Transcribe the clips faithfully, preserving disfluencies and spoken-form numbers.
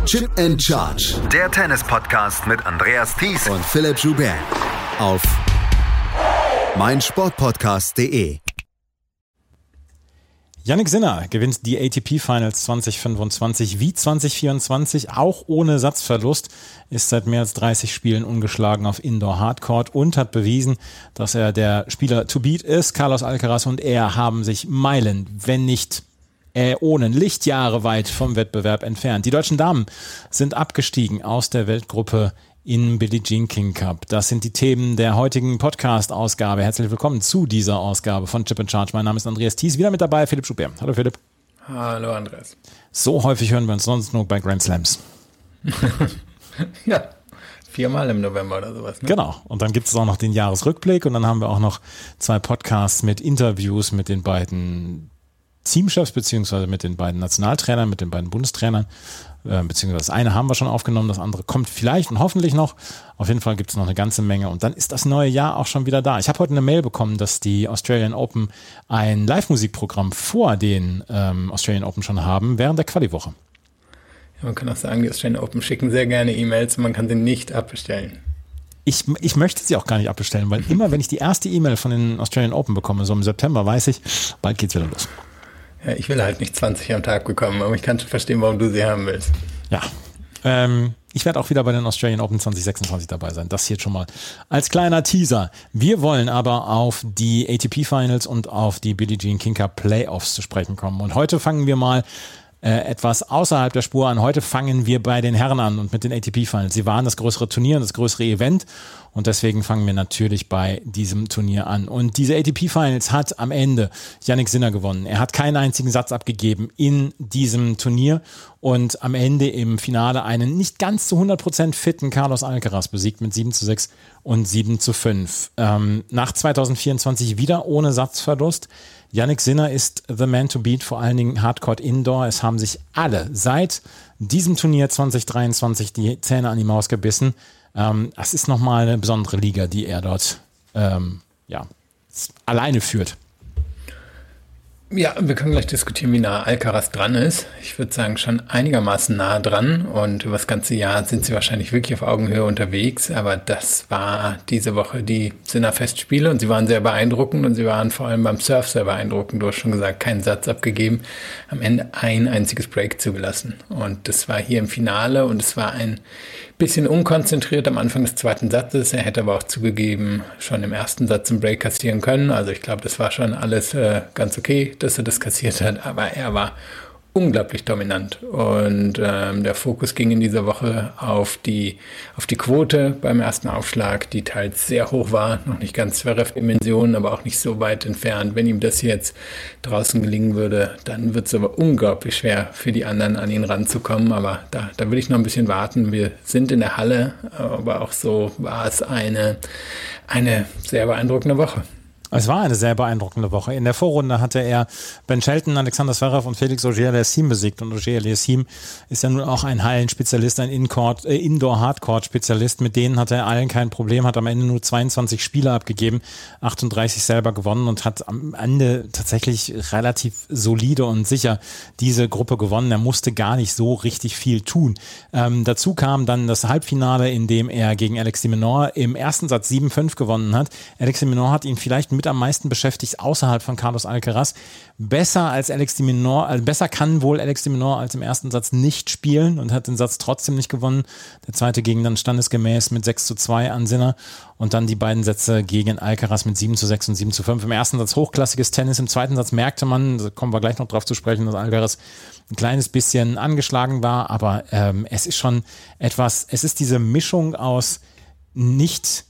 Chip and Charge. Der Tennis-Podcast mit Andreas Thies und Philipp Joubert auf meinsportpodcast punkt de. Jannik Sinner gewinnt die A T P Finals zwanzig fünfundzwanzig wie zwanzig vierundzwanzig, auch ohne Satzverlust, ist seit mehr als dreißig Spielen ungeschlagen auf Indoor-Hardcourt und hat bewiesen, dass er der Spieler to beat ist. Carlos Alcaraz und er haben sich Meilen, wenn nicht Äonen, Lichtjahre weit vom Wettbewerb entfernt. Die deutschen Damen sind abgestiegen aus der Weltgruppe in Billie Jean King Cup. Das sind die Themen der heutigen Podcast-Ausgabe. Herzlich willkommen zu dieser Ausgabe von Chip and Charge. Mein Name ist Andreas Thies, wieder mit dabei Philipp Joubert. Hallo Philipp. Hallo Andreas. So häufig hören wir uns sonst nur bei Grand Slams. Ja, viermal im November oder sowas. Ne? Genau. Und dann gibt es auch noch den Jahresrückblick und dann haben wir auch noch zwei Podcasts mit Interviews mit den beiden Teamchefs beziehungsweise mit den beiden Nationaltrainern, mit den beiden Bundestrainern. Beziehungsweise das eine haben wir schon aufgenommen, das andere kommt vielleicht und hoffentlich noch. Auf jeden Fall gibt es noch eine ganze Menge und dann ist das neue Jahr auch schon wieder da. Ich habe heute eine Mail bekommen, dass die Australian Open ein Live-Musikprogramm vor den ähm, Australian Open schon haben, während der Quali-Woche. Ja, man kann auch sagen, die Australian Open schicken sehr gerne E-Mails, man kann sie nicht abbestellen. Ich, ich möchte sie auch gar nicht abbestellen, weil immer, wenn ich die erste E-Mail von den Australian Open bekomme, so im September, weiß ich, bald geht's wieder los. Ja, ich will halt nicht zwanzig am Tag bekommen, aber ich kann schon verstehen, warum du sie haben willst. Ja, ähm, ich werde auch wieder bei den Australian Open zwanzig sechsundzwanzig dabei sein. Das hier schon mal als kleiner Teaser. Wir wollen aber auf die A T P Finals und auf die Billie Jean King Cup Playoffs zu sprechen kommen. Und heute fangen wir mal äh, etwas außerhalb der Spur an. Heute fangen wir bei den Herren an und mit den A T P Finals. Sie waren das größere Turnier und das größere Event. Und deswegen fangen wir natürlich bei diesem Turnier an. Und diese A T P Finals hat am Ende Jannik Sinner gewonnen. Er hat keinen einzigen Satz abgegeben in diesem Turnier und am Ende im Finale einen nicht ganz zu hundert Prozent fitten Carlos Alcaraz besiegt mit sieben zu sechs und sieben zu fünf. Ähm, nach zwanzig vierundzwanzig wieder ohne Satzverlust. Jannik Sinner ist the man to beat, vor allen Dingen Hardcourt Indoor. Es haben sich alle seit diesem Turnier zwanzig dreiundzwanzig die Zähne an die Maus gebissen. Ähm, es ist nochmal eine besondere Liga, die er dort ähm, ja, alleine führt. Ja, wir können gleich diskutieren, wie nah Alcaraz dran ist. Ich würde sagen, schon einigermaßen nah dran und über das ganze Jahr sind sie wahrscheinlich wirklich auf Augenhöhe unterwegs, aber das war diese Woche die Sinner-Festspiele und sie waren sehr beeindruckend und sie waren vor allem beim Surf sehr beeindruckend. Du hast schon gesagt, keinen Satz abgegeben, am Ende ein einziges Break zugelassen und das war hier im Finale und es war ein bisschen unkonzentriert am Anfang des zweiten Satzes. Er hätte aber auch zugegeben, schon im ersten Satz einen Break kassieren können. Also ich glaube, das war schon alles äh, ganz okay, dass er das kassiert hat. Aber er war unglaublich dominant. Und ähm, der Fokus ging in dieser Woche auf die, auf die Quote beim ersten Aufschlag, die teils sehr hoch war. Noch nicht ganz Zverev-Dimensionen, aber auch nicht so weit entfernt. Wenn ihm das jetzt draußen gelingen würde, dann wird es aber unglaublich schwer für die anderen an ihn ranzukommen. Aber da, da will ich noch ein bisschen warten. Wir sind in der Halle, aber auch so war es eine, eine sehr beeindruckende Woche. Es war eine sehr beeindruckende Woche. In der Vorrunde hatte er Ben Shelton, Alexander Zverev und Felix Auger-Aliassime besiegt. Und Auger-Aliassime ist ja nun auch ein Hallenspezialist, ein In-Court, äh, Indoor-Hardcourt-Spezialist. Mit denen hatte er allen kein Problem, hat am Ende nur zweiundzwanzig Spiele abgegeben, achtunddreißig selber gewonnen und hat am Ende tatsächlich relativ solide und sicher diese Gruppe gewonnen. Er musste gar nicht so richtig viel tun. Ähm, dazu kam dann das Halbfinale, in dem er gegen Alex de Minaur im ersten Satz sieben fünf gewonnen hat. Alex de Minaur hat ihn vielleicht mit am meisten beschäftigt außerhalb von Carlos Alcaraz. Besser als Alex de Minaur, also besser kann wohl Alex de Minaur als im ersten Satz nicht spielen und hat den Satz trotzdem nicht gewonnen. Der zweite ging dann standesgemäß mit sechs zu zwei an Sinner und dann die beiden Sätze gegen Alcaraz mit sieben zu sechs und sieben zu fünf. Im ersten Satz hochklassiges Tennis, im zweiten Satz merkte man, da kommen wir gleich noch drauf zu sprechen, dass Alcaraz ein kleines bisschen angeschlagen war, aber ähm, es ist schon etwas, es ist diese Mischung aus nicht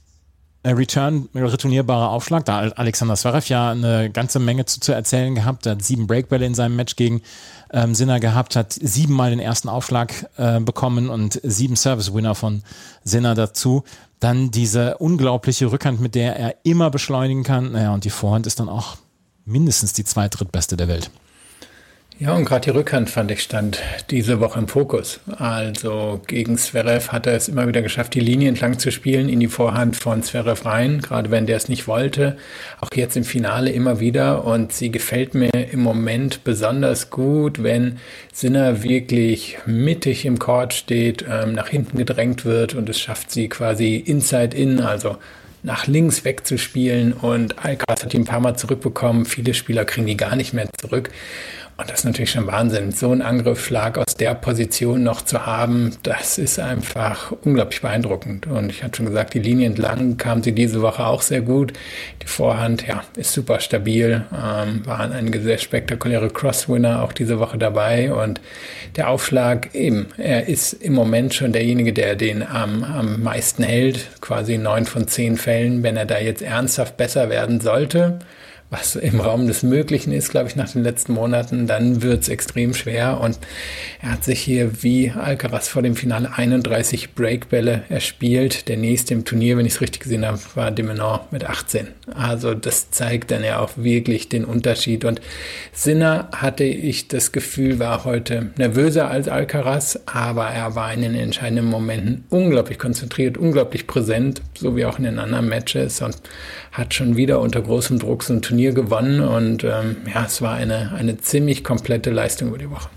Return, retournierbarer Aufschlag. Da hat Alexander Zverev ja eine ganze Menge zu, zu erzählen gehabt. Er hat sieben Breakbälle in seinem Match gegen ähm, Sinner gehabt, hat siebenmal den ersten Aufschlag äh, bekommen und sieben Service-Winner von Sinner dazu. Dann diese unglaubliche Rückhand, mit der er immer beschleunigen kann. Naja, und die Vorhand ist dann auch mindestens die zweit-drittbeste der Welt. Ja, und gerade die Rückhand, fand ich, stand diese Woche im Fokus. Also gegen Zverev hat er es immer wieder geschafft, die Linie entlang zu spielen, in die Vorhand von Zverev rein, gerade wenn der es nicht wollte. Auch jetzt im Finale immer wieder. Und sie gefällt mir im Moment besonders gut, wenn Sinner wirklich mittig im Court steht, ähm, nach hinten gedrängt wird und es schafft sie quasi inside in, also nach links wegzuspielen. Und Alcaraz hat die ein paar Mal zurückbekommen. Viele Spieler kriegen die gar nicht mehr zurück. Und das ist natürlich schon Wahnsinn. So einen Angriffsschlag aus der Position noch zu haben, das ist einfach unglaublich beeindruckend. Und ich hatte schon gesagt, die Linie entlang kam sie diese Woche auch sehr gut. Die Vorhand, ja, ist super stabil. Ähm, waren einige sehr spektakuläre Crosswinner auch diese Woche dabei. Und der Aufschlag eben, er ist im Moment schon derjenige, der den am, am meisten hält. Quasi neun von zehn Fällen. Wenn er da jetzt ernsthaft besser werden sollte, was im Raum des Möglichen ist, glaube ich, nach den letzten Monaten, dann wird es extrem schwer. Und er hat sich hier wie Alcaraz vor dem Finale einunddreißig Breakbälle erspielt. Der nächste im Turnier, wenn ich es richtig gesehen habe, war de Minaur mit achtzehn. Also das zeigt dann ja auch wirklich den Unterschied. Und Sinner, hatte ich das Gefühl, war heute nervöser als Alcaraz, aber er war in den entscheidenden Momenten unglaublich konzentriert, unglaublich präsent, so wie auch in den anderen Matches, und hat schon wieder unter großem Druck so ein Turnier gewonnen. Und ähm, ja, es war eine, eine ziemlich komplette Leistung über die Woche.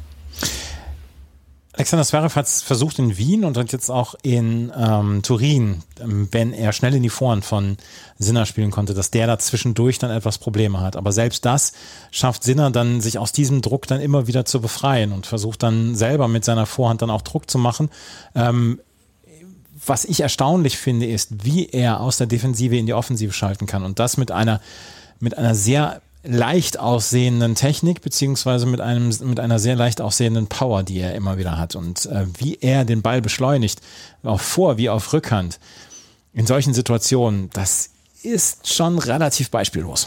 Alexander Zverev hat es versucht in Wien und hat jetzt auch in ähm, Turin, ähm, wenn er schnell in die Vorhand von Sinner spielen konnte, dass der da zwischendurch dann etwas Probleme hat. Aber selbst das schafft Sinner dann, sich aus diesem Druck dann immer wieder zu befreien und versucht dann selber mit seiner Vorhand dann auch Druck zu machen. Ähm, Was ich erstaunlich finde, ist, wie er aus der Defensive in die Offensive schalten kann. Und das mit einer, mit einer sehr leicht aussehenden Technik, beziehungsweise mit einem, mit einer sehr leicht aussehenden Power, die er immer wieder hat. Und äh, wie er den Ball beschleunigt, auf Vor- wie auf Rückhand, in solchen Situationen, das ist schon relativ beispiellos.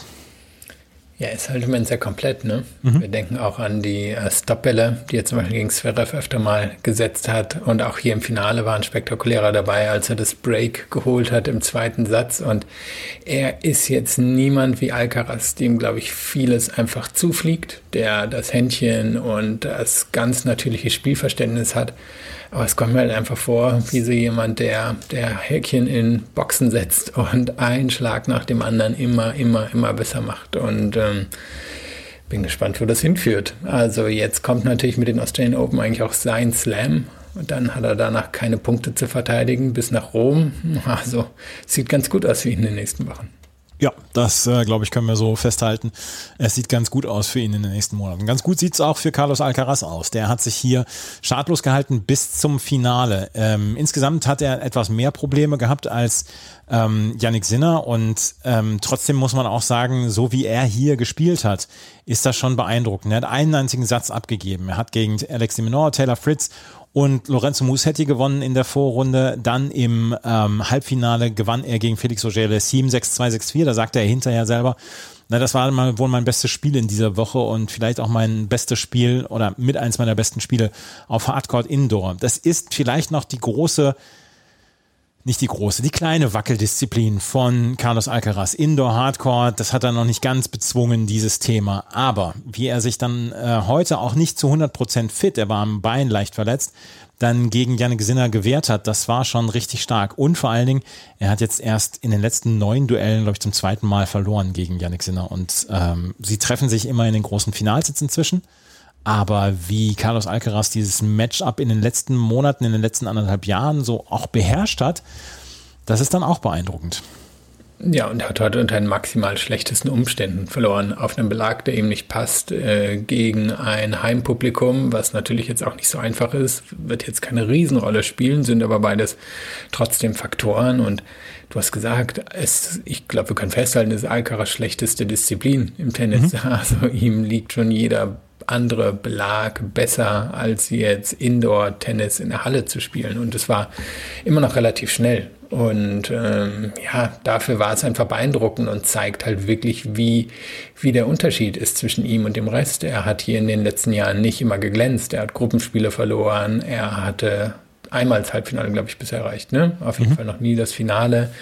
Ja, ist halt im Moment sehr komplett, ne? Mhm. Wir denken auch an die äh, Stopbälle, die er zum Beispiel gegen Zverev öfter mal gesetzt hat. Und auch hier im Finale war ein spektakulärer dabei, als er das Break geholt hat im zweiten Satz. Und er ist jetzt niemand wie Alcaraz, dem, glaube ich, vieles einfach zufliegt, der das Händchen und das ganz natürliche Spielverständnis hat. Aber es kommt mir halt einfach vor, wie so jemand, der, der Häkchen in Boxen setzt und einen Schlag nach dem anderen immer, immer, immer besser macht. Und ähm, bin gespannt, wo das hinführt. Also jetzt kommt natürlich mit den Australian Open eigentlich auch sein Slam. Und dann hat er danach keine Punkte zu verteidigen bis nach Rom. Also sieht ganz gut aus für ihn in den nächsten Wochen. Ja, das äh, glaube ich, können wir so festhalten. Es sieht ganz gut aus für ihn in den nächsten Monaten. Ganz gut sieht es auch für Carlos Alcaraz aus. Der hat sich hier schadlos gehalten bis zum Finale. Ähm, insgesamt hat er etwas mehr Probleme gehabt als ähm, Jannik Sinner und ähm, trotzdem muss man auch sagen, so wie er hier gespielt hat, ist das schon beeindruckend. Er hat einen einzigen Satz abgegeben. Er hat gegen Alex de Minaur, Taylor Fritz und Lorenzo Musetti gewonnen in der Vorrunde. Dann im ähm, Halbfinale gewann er gegen Félix Auger-Aliassime sechs zwei, sechs vier. Da sagte er hinterher selber, na, das war mal wohl mein bestes Spiel in dieser Woche und vielleicht auch mein bestes Spiel oder mit eins meiner besten Spiele auf Hardcourt Indoor. Das ist vielleicht noch die große, nicht die große, die kleine Wackeldisziplin von Carlos Alcaraz. Indoor Hardcourt, das hat er noch nicht ganz bezwungen, dieses Thema. Aber wie er sich dann äh, heute auch nicht zu hundert Prozent fit, er war am Bein leicht verletzt, dann gegen Jannik Sinner gewehrt hat, das war schon richtig stark. Und vor allen Dingen, er hat jetzt erst in den letzten neun Duellen, glaube ich, zum zweiten Mal verloren gegen Jannik Sinner. Und ähm, sie treffen sich immer in den großen Finals jetzt inzwischen. Aber wie Carlos Alcaraz dieses Matchup in den letzten Monaten, in den letzten anderthalb Jahren so auch beherrscht hat, das ist dann auch beeindruckend. Ja, und er hat heute unter den maximal schlechtesten Umständen verloren. Auf einem Belag, der ihm nicht passt, äh, gegen ein Heimpublikum, was natürlich jetzt auch nicht so einfach ist, wird jetzt keine Riesenrolle spielen, sind aber beides trotzdem Faktoren. Und du hast gesagt, es, ich glaube, wir können festhalten, es ist Alcaraz schlechteste Disziplin im Tennis. Mhm. Also ihm liegt schon jeder andere Belag besser, als jetzt Indoor-Tennis in der Halle zu spielen. Und es war immer noch relativ schnell. Und ähm, ja, dafür war es einfach beeindruckend und zeigt halt wirklich, wie, wie der Unterschied ist zwischen ihm und dem Rest. Er hat hier in den letzten Jahren nicht immer geglänzt. Er hat Gruppenspiele verloren. Er hatte einmal das Halbfinale, glaube ich, bisher erreicht, ne? Auf jeden mhm. Fall noch nie das Finale.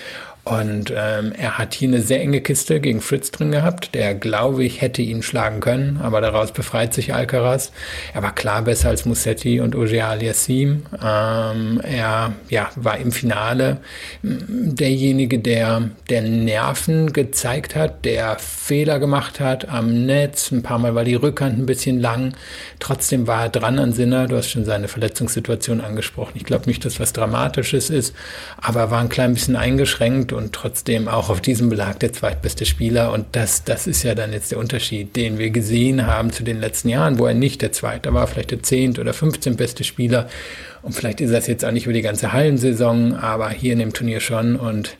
Und ähm, er hat hier eine sehr enge Kiste gegen Fritz drin gehabt, der, glaube ich, hätte ihn schlagen können, aber daraus befreit sich Alcaraz. Er war klar besser als Musetti und Auger-Aliassime. Ähm, er ja, war im Finale derjenige, der, der Nerven gezeigt hat, der Fehler gemacht hat am Netz. Ein paar Mal war die Rückhand ein bisschen lang. Trotzdem war er dran an Sinner. Du hast schon seine Verletzungssituation angesprochen. Ich glaube nicht, dass was Dramatisches ist, aber er war ein klein bisschen eingeschränkt und trotzdem auch auf diesem Belag der zweitbeste Spieler. Und das, das ist ja dann jetzt der Unterschied, den wir gesehen haben zu den letzten Jahren, wo er nicht der Zweite war, vielleicht der zehnt oder fünfzehnt beste Spieler. Und vielleicht ist das jetzt auch nicht über die ganze Hallensaison, aber hier in dem Turnier schon. Und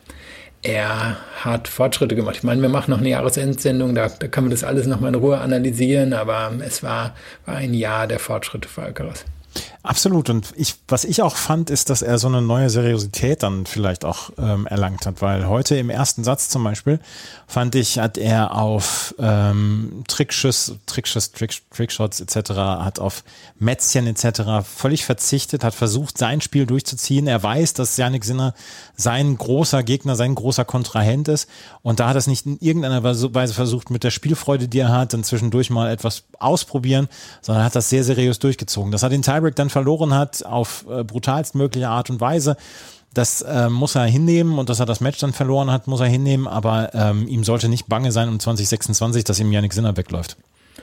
er hat Fortschritte gemacht. Ich meine, wir machen noch eine Jahresendsendung, da, da kann man das alles nochmal in Ruhe analysieren, aber es war, war ein Jahr der Fortschritte für Alcaraz. Absolut. Und ich, was ich auch fand, ist, dass er so eine neue Seriosität dann vielleicht auch ähm, erlangt hat, weil heute im ersten Satz zum Beispiel fand ich, hat er auf ähm, Trickschuss, Trickschuss, Trick, Trickshots et cetera, hat auf Mätzchen et cetera völlig verzichtet, hat versucht, sein Spiel durchzuziehen. Er weiß, dass Jannik Sinner sein großer Gegner, sein großer Kontrahent ist, und da hat er es nicht in irgendeiner Weise versucht, mit der Spielfreude, die er hat, dann zwischendurch mal etwas ausprobieren, sondern hat das sehr seriös durchgezogen. Das hat den Tiebreak dann verloren hat, auf äh, brutalstmögliche Art und Weise. Das äh, muss er hinnehmen, und dass er das Match dann verloren hat, muss er hinnehmen, aber ähm, ihm sollte nicht bange sein um zwanzig sechsundzwanzig, dass ihm Jannik Sinner wegläuft.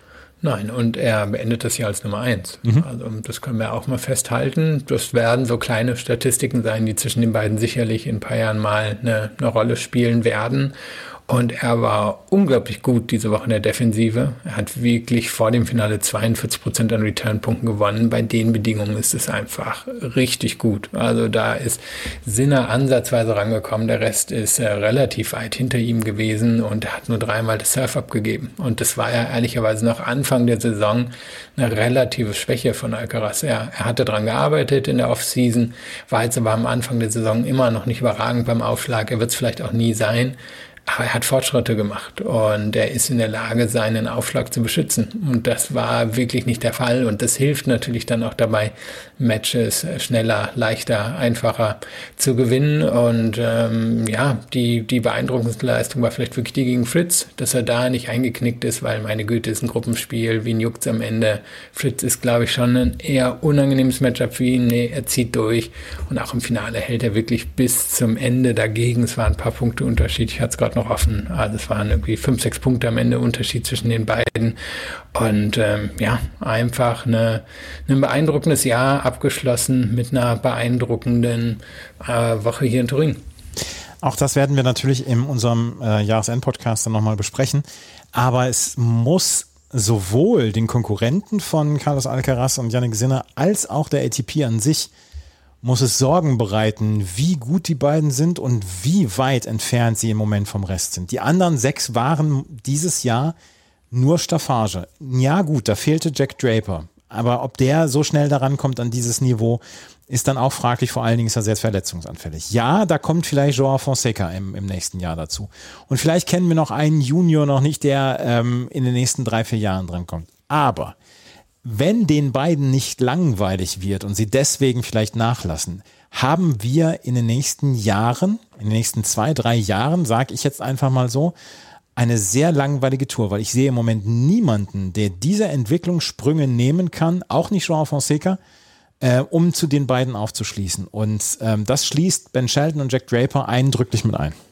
Nein, und er beendet das Jahr als Nummer eins. Mhm. Also das können wir auch mal festhalten. Das werden so kleine Statistiken sein, die zwischen den beiden sicherlich in ein paar Jahren mal eine, eine Rolle spielen werden. Und er war unglaublich gut diese Woche in der Defensive. Er hat wirklich vor dem Finale zweiundvierzig Prozent an Return-Punkten gewonnen. Bei den Bedingungen ist es einfach richtig gut. Also da ist Sinner ansatzweise rangekommen. Der Rest ist äh, relativ weit hinter ihm gewesen, und er hat nur dreimal das Serve abgegeben. Und das war ja ehrlicherweise noch Anfang der Saison eine relative Schwäche von Alcaraz. Er, er hatte daran gearbeitet in der Offseason, war jetzt aber am Anfang der Saison immer noch nicht überragend beim Aufschlag. Er wird es vielleicht auch nie sein. Aber er hat Fortschritte gemacht, und er ist in der Lage, seinen Aufschlag zu beschützen. Und das war wirklich nicht der Fall. Und das hilft natürlich dann auch dabei, Matches schneller, leichter, einfacher zu gewinnen. Und ähm, ja, die, die beeindruckendste Leistung war vielleicht wirklich die gegen Fritz, dass er da nicht eingeknickt ist, weil meine Güte, ist ein Gruppenspiel, wen juckt's am Ende. Fritz ist, glaube ich, schon ein eher unangenehmes Matchup für ihn. Nee, er zieht durch. Und auch im Finale hält er wirklich bis zum Ende dagegen. Es waren ein paar Punkte Unterschied. Ich hatte es gerade noch offen. Also es waren irgendwie fünf, sechs Punkte am Ende Unterschied zwischen den beiden. Und ähm, ja, einfach eine, ein beeindruckendes Jahr abgeschlossen mit einer beeindruckenden äh, Woche hier in Turin. Auch das werden wir natürlich in unserem äh, Jahresend-Podcast dann nochmal besprechen. Aber es muss sowohl den Konkurrenten von Carlos Alcaraz und Jannik Sinner als auch der A T P an sich muss es Sorgen bereiten, wie gut die beiden sind und wie weit entfernt sie im Moment vom Rest sind. Die anderen sechs waren dieses Jahr nur Staffage. Ja gut, da fehlte Jack Draper, aber ob der so schnell daran kommt an dieses Niveau, ist dann auch fraglich. Vor allen Dingen ist er sehr verletzungsanfällig. Ja, da kommt vielleicht Joao Fonseca im, im nächsten Jahr dazu. Und vielleicht kennen wir noch einen Junior noch nicht, der ähm, in den nächsten drei, vier Jahren dran kommt. Aber wenn den beiden nicht langweilig wird und sie deswegen vielleicht nachlassen, haben wir in den nächsten Jahren, in den nächsten zwei, drei Jahren, sage ich jetzt einfach mal so, eine sehr langweilige Tour, weil ich sehe im Moment niemanden, der diese Entwicklungssprünge nehmen kann, auch nicht Joao Fonseca, äh, um zu den beiden aufzuschließen. Und ähm, das schließt Ben Shelton und Jack Draper eindrücklich mit ein.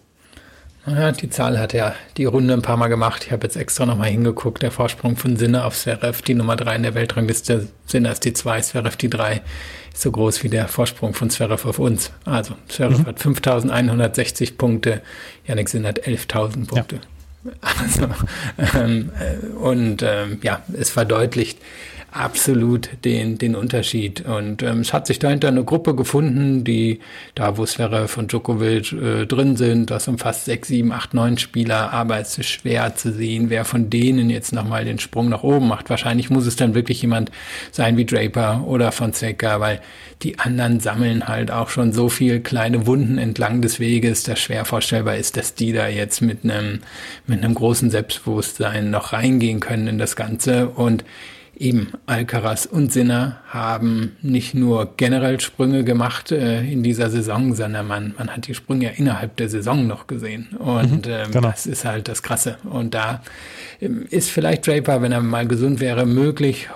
Ja, die Zahl hat ja die Runde ein paar Mal gemacht. Ich habe jetzt extra nochmal hingeguckt. Der Vorsprung von Sinner auf Zverev, die Nummer drei in der Weltrangliste. Sinner ist die zwei, Zverev die drei. Ist so groß wie der Vorsprung von Zverev auf uns. Also Zverev mhm. hat fünftausendeinhundertsechzig Punkte, Jannik Sinner hat elftausend Punkte. Ja. Also, ähm, und ähm, ja, es verdeutlicht absolut den, den Unterschied. Und ähm, es hat sich dahinter eine Gruppe gefunden, die da, wo Zverev und Djokovic äh, drin sind, das umfasst sechs, sieben, acht, neun Spieler, aber es ist schwer zu sehen, wer von denen jetzt nochmal den Sprung nach oben macht. Wahrscheinlich muss es dann wirklich jemand sein wie Draper oder Fonseca, weil die anderen sammeln halt auch schon so viel kleine Wunden entlang des Weges, dass schwer vorstellbar ist, dass die da jetzt mit einem, mit einem großen Selbstbewusstsein noch reingehen können in das Ganze. Und eben Alcaraz und Sinner haben nicht nur generell Sprünge gemacht äh, in dieser Saison, sondern man, man hat die Sprünge ja innerhalb der Saison noch gesehen. Und mhm, ähm, genau. das ist halt das Krasse. Und da ähm, ist vielleicht Draper, wenn er mal gesund wäre, möglich,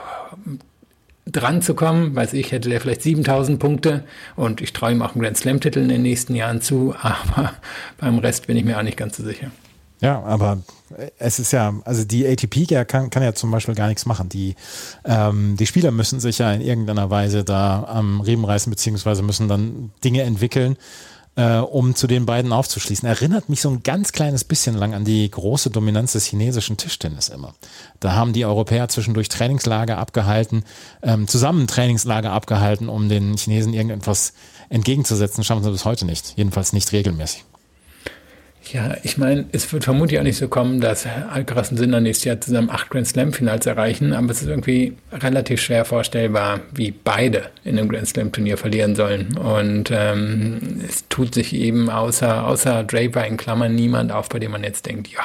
dran zu kommen. Weiß ich, hätte der vielleicht siebentausend Punkte und ich traue ihm auch einen Grand Slam-Titel in den nächsten Jahren zu, aber beim Rest bin ich mir auch nicht ganz so sicher. Ja, aber es ist ja, also die A T P kann, kann ja zum Beispiel gar nichts machen. Die, ähm, die Spieler müssen sich ja in irgendeiner Weise da am Riemen reißen, beziehungsweise müssen dann Dinge entwickeln, äh, um zu den beiden aufzuschließen. Erinnert mich so ein ganz kleines bisschen lang an die große Dominanz des chinesischen Tischtennis immer. Da haben die Europäer zwischendurch Trainingslager abgehalten, ähm, zusammen Trainingslager abgehalten, um den Chinesen irgendetwas entgegenzusetzen. Schaffen sie bis heute nicht. Jedenfalls nicht regelmäßig. Ja, ich meine, es wird vermutlich auch nicht so kommen, dass Alcaraz und Sinner nächstes Jahr zusammen acht Grand Slam Finals erreichen, aber es ist irgendwie relativ schwer vorstellbar, wie beide in einem Grand Slam Turnier verlieren sollen. Und ähm, es tut sich eben außer, außer Draper in Klammern niemand auf, bei dem man jetzt denkt, ja,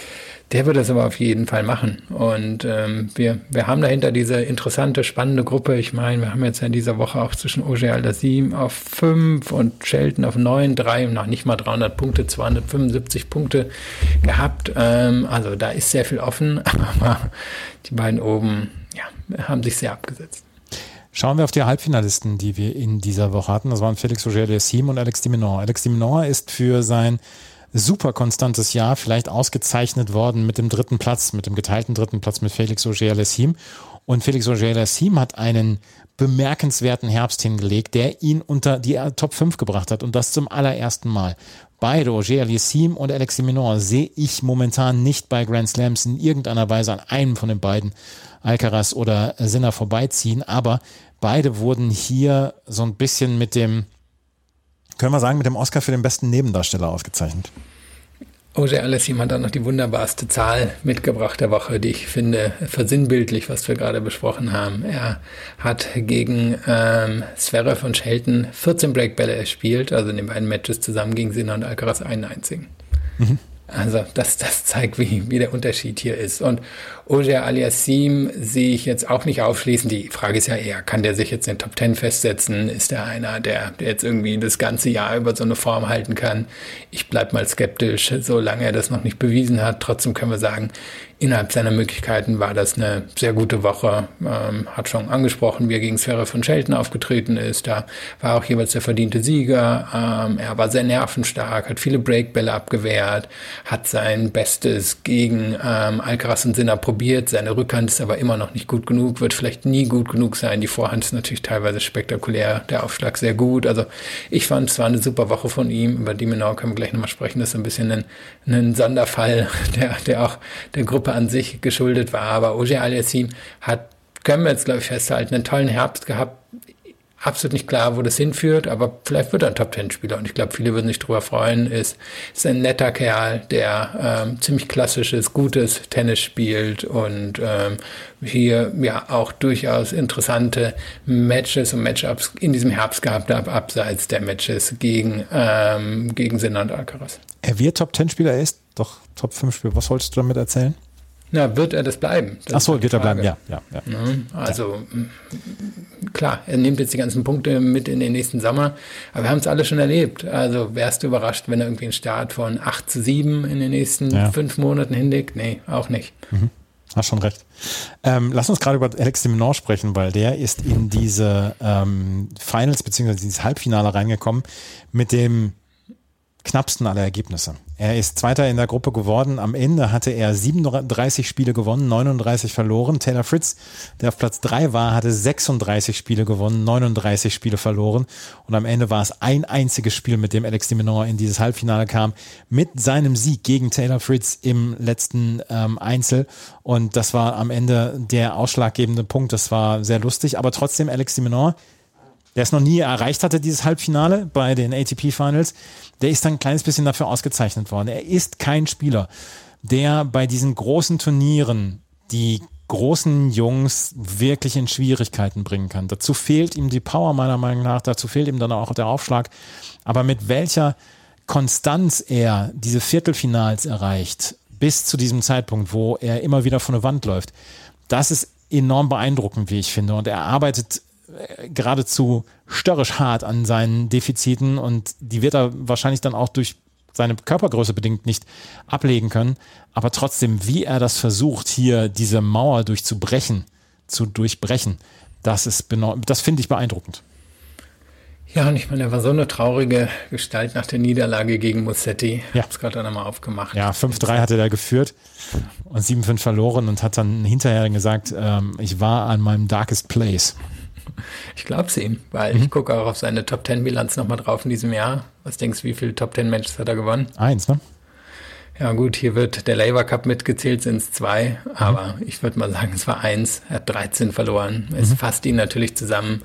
der wird das aber auf jeden Fall machen. Und ähm, wir, wir haben dahinter diese interessante, spannende Gruppe. Ich meine, wir haben jetzt ja in dieser Woche auch zwischen Auger Aliassime auf fünf und Shelton auf neun, drei und noch nicht mal dreihundert Punkte, zweihundertfünfundsiebzig Punkte gehabt. Ähm, also da ist sehr viel offen, aber die beiden oben ja, haben sich sehr abgesetzt. Schauen wir auf die Halbfinalisten, die wir in dieser Woche hatten. Das waren Felix Auger-Aliassime und Alex de Minaur. Alex de Minaur ist für sein super konstantes Jahr, vielleicht ausgezeichnet worden mit dem dritten Platz, mit dem geteilten dritten Platz mit Felix Auger-Aliassime. Und Felix Auger-Aliassime hat einen bemerkenswerten Herbst hingelegt, der ihn unter die Top fünf gebracht hat und das zum allerersten Mal. Beide, Auger-Aliassime und Alex de Minaur, sehe ich momentan nicht bei Grand Slams in irgendeiner Weise an einem von den beiden, Alcaraz oder Sinner, vorbeiziehen, aber beide wurden hier so ein bisschen mit dem, können wir sagen, mit dem Oscar für den besten Nebendarsteller ausgezeichnet. Auger-Aliassime hat dann noch die wunderbarste Zahl mitgebracht der Woche, die ich finde versinnbildlich, was wir gerade besprochen haben. Er hat gegen ähm, Zverev und Shelton vierzehn Breakbälle erspielt, also in den beiden Matches zusammen gegen Sinner und Alcaraz einen einzigen. Mhm. Also das, das zeigt, wie, wie der Unterschied hier ist. Und Auger-Aliassime sehe ich jetzt auch nicht aufschließen. Die Frage ist ja eher, kann der sich jetzt in den Top Ten festsetzen? Ist der einer, der, der jetzt irgendwie das ganze Jahr über so eine Form halten kann? Ich bleibe mal skeptisch, solange er das noch nicht bewiesen hat. Trotzdem können wir sagen, innerhalb seiner Möglichkeiten war das eine sehr gute Woche. Ähm, hat schon angesprochen, wie er gegen Zverev von Shelton aufgetreten ist. Da war auch jeweils der verdiente Sieger. Ähm, er war sehr nervenstark, hat viele Breakbälle abgewehrt, hat sein Bestes gegen ähm, Alcaraz und Sinner probiert. Seine Rückhand ist aber immer noch nicht gut genug, wird vielleicht nie gut genug sein. Die Vorhand ist natürlich teilweise spektakulär, der Aufschlag sehr gut. Also ich fand, es war eine super Woche von ihm. Über de Minaur können wir gleich nochmal sprechen. Das ist ein bisschen ein, ein Sonderfall, der, der auch der Gruppe an sich geschuldet war. Aber Auger-Aliassime hat, können wir jetzt glaube ich festhalten, einen tollen Herbst gehabt. Absolut nicht klar, wo das hinführt, aber vielleicht wird er ein Top-Ten-Spieler und ich glaube, viele würden sich darüber freuen. Ist, ist ein netter Kerl, der ähm, ziemlich klassisches, gutes Tennis spielt und ähm, hier ja auch durchaus interessante Matches und Matchups in diesem Herbst gehabt hat, abseits der Matches gegen, ähm, gegen Sinner und Alcaraz. Er wird Top-Ten-Spieler, er ist doch Top-fünf-Spieler. Was wolltest du damit erzählen? Na, wird er das bleiben? Das Ach so, wird er bleiben, ja. ja, ja. Also ja. Klar, er nimmt jetzt die ganzen Punkte mit in den nächsten Sommer, aber wir haben es alle schon erlebt. Also wärst du überrascht, wenn er irgendwie einen Start von acht zu sieben in den nächsten ja. fünf Monaten hinlegt? Nee, auch nicht. Mhm. Hast schon recht. Ähm, lass uns gerade über Alex de Minaur sprechen, weil der ist in diese ähm, Finals bzw. dieses Halbfinale reingekommen mit dem knappsten aller Ergebnisse. Er ist Zweiter in der Gruppe geworden. Am Ende hatte er siebenunddreißig Spiele gewonnen, neununddreißig verloren. Taylor Fritz, der auf Platz drei war, hatte sechsunddreißig Spiele gewonnen, neununddreißig Spiele verloren. Und am Ende war es ein einziges Spiel, mit dem Alex de Minaur in dieses Halbfinale kam, mit seinem Sieg gegen Taylor Fritz im letzten ähm, Einzel. Und das war am Ende der ausschlaggebende Punkt. Das war sehr lustig. Aber trotzdem, Alex de Minaur, der es noch nie erreicht hatte, dieses Halbfinale bei den A T P Finals, der ist dann ein kleines bisschen dafür ausgezeichnet worden. Er ist kein Spieler, der bei diesen großen Turnieren die großen Jungs wirklich in Schwierigkeiten bringen kann. Dazu fehlt ihm die Power meiner Meinung nach, dazu fehlt ihm dann auch der Aufschlag. Aber mit welcher Konstanz er diese Viertelfinals erreicht, bis zu diesem Zeitpunkt, wo er immer wieder von der Wand läuft, das ist enorm beeindruckend, wie ich finde. Und er arbeitet geradezu störrisch hart an seinen Defiziten und die wird er wahrscheinlich dann auch durch seine Körpergröße bedingt nicht ablegen können. Aber trotzdem, wie er das versucht, hier diese Mauer durchzubrechen, zu durchbrechen, das ist, das finde ich beeindruckend. Ja, und ich meine, er war so eine traurige Gestalt nach der Niederlage gegen Musetti. Ich ja. habe es gerade nochmal aufgemacht. Ja, fünf drei hatte er geführt und sieben fünf verloren und hat dann hinterher gesagt, ähm, ich war an meinem darkest place. Ich glaube es ihm, weil mhm. ich gucke auch auf seine Top Ten Bilanz nochmal drauf in diesem Jahr. Was denkst du, wie viele Top Ten Matches hat er gewonnen? Eins, ne? Ja gut, hier wird der Labour Cup mitgezählt, sind es zwei, mhm. aber ich würde mal sagen, es war eins. Er hat dreizehn verloren. Mhm. Es fasst ihn natürlich zusammen.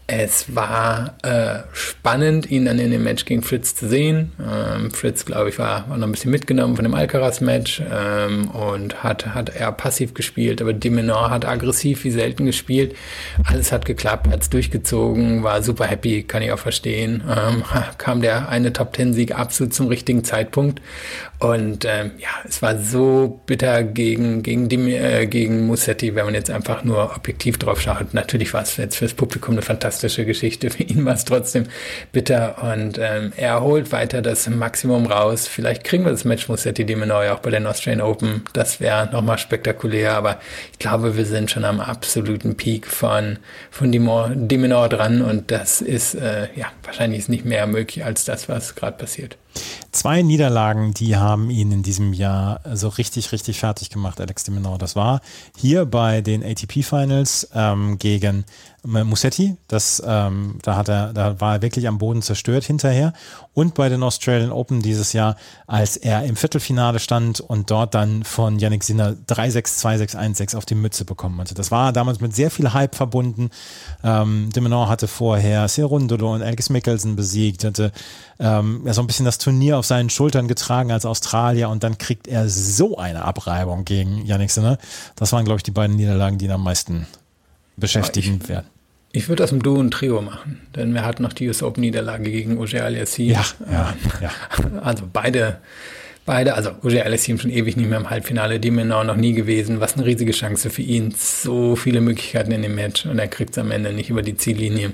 Es war äh, spannend, ihn dann in dem Match gegen Fritz zu sehen. Ähm, Fritz, glaube ich, war, war noch ein bisschen mitgenommen von dem Alcaraz-Match ähm, und hat, hat eher passiv gespielt, aber de Minaur hat aggressiv wie selten gespielt. Alles hat geklappt, hat es durchgezogen, war super happy, kann ich auch verstehen. Ähm, kam der eine Top-Ten-Sieg absolut zum richtigen Zeitpunkt und ähm, ja, es war so bitter gegen, gegen, die, äh, gegen Musetti, wenn man jetzt einfach nur objektiv drauf schaut. Natürlich war es jetzt fürs Publikum eine fantastische Geschichte. Für ihn war es trotzdem bitter und ähm, er holt weiter das Maximum raus. Vielleicht kriegen wir das Match Musetti-de Minaur auch bei den Australian Open. Das wäre nochmal spektakulär, aber ich glaube, wir sind schon am absoluten Peak von, von de Minaur dran und das ist, äh, ja, wahrscheinlich ist nicht mehr möglich als das, was gerade passiert. Zwei Niederlagen, die haben ihn in diesem Jahr so richtig, richtig fertig gemacht, Alex de Minaur. Das war hier bei den A T P Finals ähm, gegen Musetti. Das, ähm, da, hat er, da war er wirklich am Boden zerstört hinterher. Und bei den Australian Open dieses Jahr, als er im Viertelfinale stand und dort dann von Jannik Sinner drei sechs, zwei sechs, eins sechs auf die Mütze bekommen hatte. Das war damals mit sehr viel Hype verbunden. Ähm, de Minaur hatte vorher Cerundolo und Elgis Mikkelsen besiegt, hatte ähm, ja, so ein bisschen das Turnier auf seinen Schultern getragen als Australier und dann kriegt er so eine Abreibung gegen Jannik Sinner. Das waren, glaube ich, die beiden Niederlagen, die ihn am meisten beschäftigen ich, werden. Ich würde aus dem Duo ein Trio machen, denn wir hatten noch die U S Open-Niederlage gegen Auger Aliassime. Ja, ja, ja. Also beide, beide, also Auger Aliassime schon ewig nicht mehr im Halbfinale, de Minaur noch nie gewesen. Was eine riesige Chance für ihn. So viele Möglichkeiten in dem Match und er kriegt es am Ende nicht über die Ziellinie.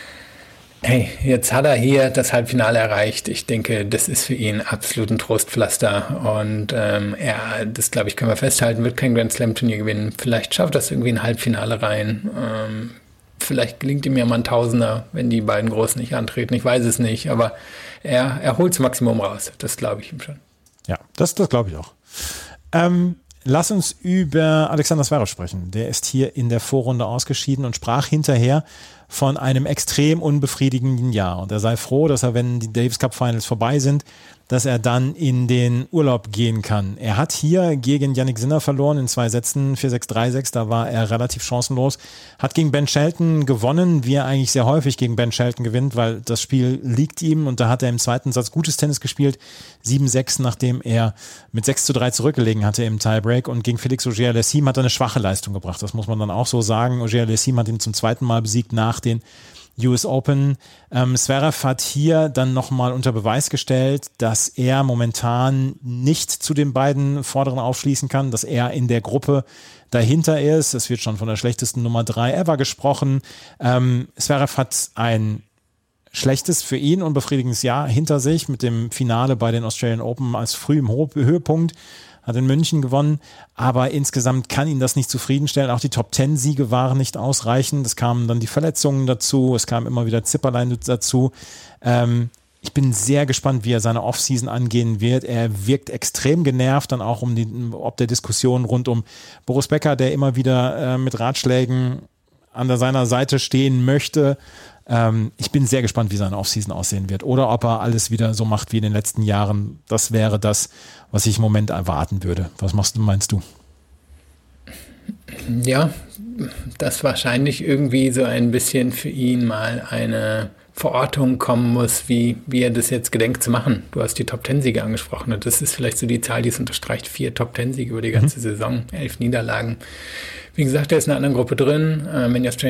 Hey, jetzt hat er hier das Halbfinale erreicht. Ich denke, das ist für ihn absolut ein Trostpflaster. Und ähm, er, das glaube ich, können wir festhalten, wird kein Grand Slam Turnier gewinnen. Vielleicht schafft das irgendwie ein Halbfinale rein. Ähm, vielleicht gelingt ihm ja mal ein Tausender, wenn die beiden Großen nicht antreten. Ich weiß es nicht, aber er, er holt das Maximum raus. Das glaube ich ihm schon. Ja, das, das glaube ich auch. Ähm, lass uns über Alexander Zverev sprechen. Der ist hier in der Vorrunde ausgeschieden und sprach hinterher von einem extrem unbefriedigenden Jahr. Und er sei froh, dass er, wenn die Davis Cup Finals vorbei sind, dass er dann in den Urlaub gehen kann. Er hat hier gegen Jannik Sinner verloren in zwei Sätzen, vier sechs, drei sechs, da war er relativ chancenlos. Hat gegen Ben Shelton gewonnen, wie er eigentlich sehr häufig gegen Ben Shelton gewinnt, weil das Spiel liegt ihm und da hat er im zweiten Satz gutes Tennis gespielt, sieben sechs, nachdem er mit sechs zu drei zurückgelegen hatte im Tiebreak und gegen Felix Auger-Aliassime hat er eine schwache Leistung gebracht. Das muss man dann auch so sagen. Auger-Aliassime hat ihn zum zweiten Mal besiegt nach den U S Open. Ähm, Zverev hat hier dann nochmal unter Beweis gestellt, dass er momentan nicht zu den beiden Vorderen aufschließen kann, dass er in der Gruppe dahinter ist. Es wird schon von der schlechtesten Nummer drei ever gesprochen. Ähm, Zverev hat ein schlechtes, für ihn unbefriedigendes Jahr hinter sich mit dem Finale bei den Australian Open als früh im Ho- Höhepunkt. Hat in München gewonnen, aber insgesamt kann ihn das nicht zufriedenstellen. Auch die Top-Ten-Siege waren nicht ausreichend. Es kamen dann die Verletzungen dazu, es kam immer wieder Zipperlein dazu. Ähm, ich bin sehr gespannt, wie er seine Offseason angehen wird. Er wirkt extrem genervt, dann auch um die, ob der Diskussion rund um Boris Becker, der immer wieder äh, mit Ratschlägen an der seiner Seite stehen möchte. Ähm, ich bin sehr gespannt, wie seine Offseason aussehen wird. Oder ob er alles wieder so macht wie in den letzten Jahren. Das wäre das, was ich im Moment erwarten würde. Was machst du, meinst du? Ja, dass wahrscheinlich irgendwie so ein bisschen für ihn mal eine Verortung kommen muss, wie, wie er das jetzt gedenkt zu machen. Du hast die Top-Ten-Siege angesprochen und das ist vielleicht so die Zahl, die es unterstreicht. Vier Top-Ten-Siege über die ganze mhm. Saison, elf Niederlagen. Wie gesagt, er ist in einer anderen Gruppe drin. Wenn die Australian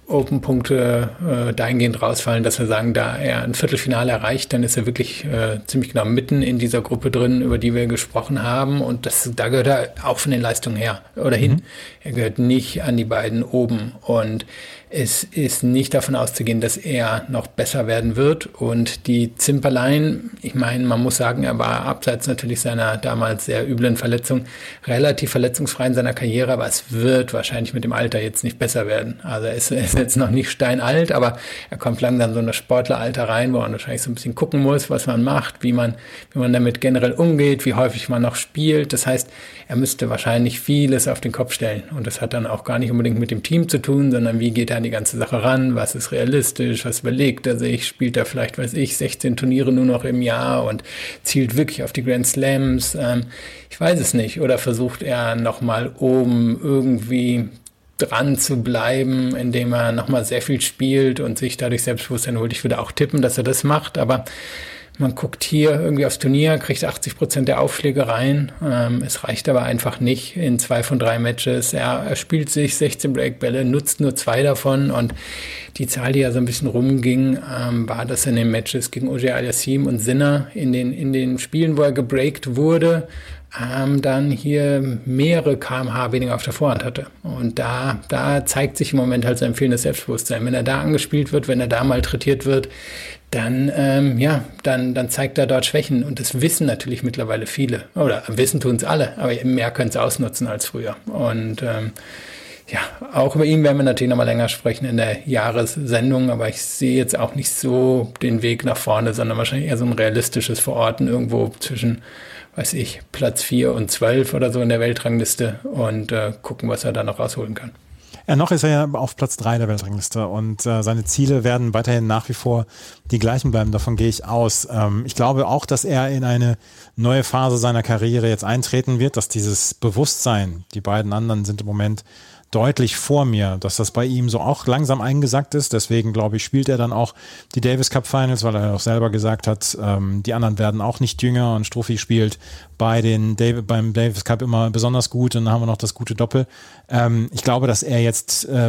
Open-Punkte äh, dahingehend rausfallen, dass wir sagen, da er ein Viertelfinale erreicht, dann ist er wirklich äh, ziemlich genau mitten in dieser Gruppe drin, über die wir gesprochen haben. Und das, da gehört er auch von den Leistungen her oder hin. Mhm. Er gehört nicht an die beiden oben. Und es ist nicht davon auszugehen, dass er noch besser werden wird. Und die Zimperlein, ich meine, man muss sagen, er war abseits natürlich seiner damals sehr üblen Verletzung relativ verletzungsfrei in seiner Karriere, aber es wird wahrscheinlich mit dem Alter jetzt nicht besser werden. Also er ist, er ist jetzt noch nicht steinalt, aber er kommt langsam so in das Sportleralter rein, wo man wahrscheinlich so ein bisschen gucken muss, was man macht, wie man, wie man damit generell umgeht, wie häufig man noch spielt. Das heißt, er müsste wahrscheinlich vieles auf den Kopf stellen. Und das hat dann auch gar nicht unbedingt mit dem Team zu tun, sondern wie geht er an die ganze Sache ran, was ist realistisch, was überlegt er sich, spielt er vielleicht, weiß ich, sechzehn Turniere nur noch im Jahr und zielt wirklich auf die Grand Slams. Ähm, ich weiß es nicht. Oder versucht er nochmal oben irgendwie dran zu bleiben, indem er nochmal sehr viel spielt und sich dadurch Selbstbewusstsein holt. Ich würde auch tippen, dass er das macht, aber man guckt hier irgendwie aufs Turnier, kriegt achtzig Prozent der Aufschläge rein. Ähm, es reicht aber einfach nicht in zwei von drei Matches. Er, er spielt sich sechzehn Breakbälle, nutzt nur zwei davon. Und die Zahl, die ja so ein bisschen rumging, ähm, war, dass er in den Matches gegen Auger Aliassime und Sinner in den, in den Spielen, wo er gebreakt wurde, ähm, dann hier mehrere Kilometer pro Stunde weniger auf der Vorhand hatte. Und da, da zeigt sich im Moment halt sein fehlendes Selbstbewusstsein. Wenn er da angespielt wird, wenn er da malträtiert wird, dann, ähm, ja, dann, dann zeigt er dort Schwächen. Und das wissen natürlich mittlerweile viele. Oder wissen tun es alle, aber mehr können es ausnutzen als früher. Und ähm, ja, auch über ihn werden wir natürlich noch mal länger sprechen in der Jahressendung, aber ich sehe jetzt auch nicht so den Weg nach vorne, sondern wahrscheinlich eher so ein realistisches Verorten irgendwo zwischen, weiß ich, Platz vier und zwölf oder so in der Weltrangliste und äh, gucken, was er da noch rausholen kann. Ja, noch ist er ja auf Platz drei der Weltrangliste und äh, seine Ziele werden weiterhin nach wie vor die gleichen bleiben, davon gehe ich aus. Ähm, ich glaube auch, dass er in eine neue Phase seiner Karriere jetzt eintreten wird, dass dieses Bewusstsein, die beiden anderen sind im Moment deutlich vor mir, dass das bei ihm so auch langsam eingesackt ist. Deswegen, glaube ich, spielt er dann auch die Davis Cup Finals, weil er auch selber gesagt hat, ähm, die anderen werden auch nicht jünger und Struffi spielt bei den Dav- beim Davis Cup immer besonders gut und dann haben wir noch das gute Doppel. Ähm, ich glaube, dass er jetzt äh,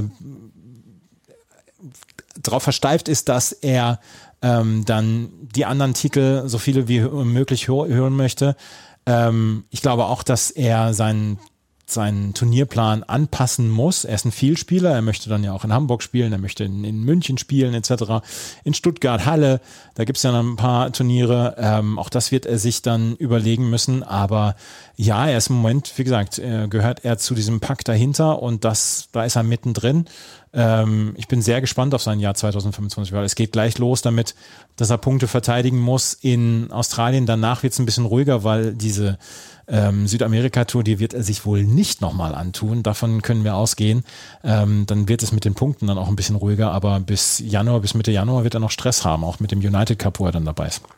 darauf versteift ist, dass er ähm, dann die anderen Titel, so viele wie möglich hör- hören möchte. Ähm, ich glaube auch, dass er seinen seinen Turnierplan anpassen muss. Er ist ein Vielspieler, er möchte dann ja auch in Hamburg spielen, er möchte in, in München spielen et cetera. In Stuttgart, Halle, da gibt es ja noch ein paar Turniere. Ähm, auch das wird er sich dann überlegen müssen. Aber ja, er ist im Moment, wie gesagt, äh, gehört er zu diesem Pack dahinter und das, da ist er mittendrin. Ähm, ich bin sehr gespannt auf sein Jahr zwanzig fünfundzwanzig, weil es geht gleich los damit, dass er Punkte verteidigen muss in Australien. Danach wird es ein bisschen ruhiger, weil diese Ähm, Südamerika-Tour, die wird er sich wohl nicht nochmal antun. Davon können wir ausgehen. Ähm, dann wird es mit den Punkten dann auch ein bisschen ruhiger, aber bis Januar, bis Mitte Januar wird er noch Stress haben, auch mit dem United Cup, wo er dann dabei ist.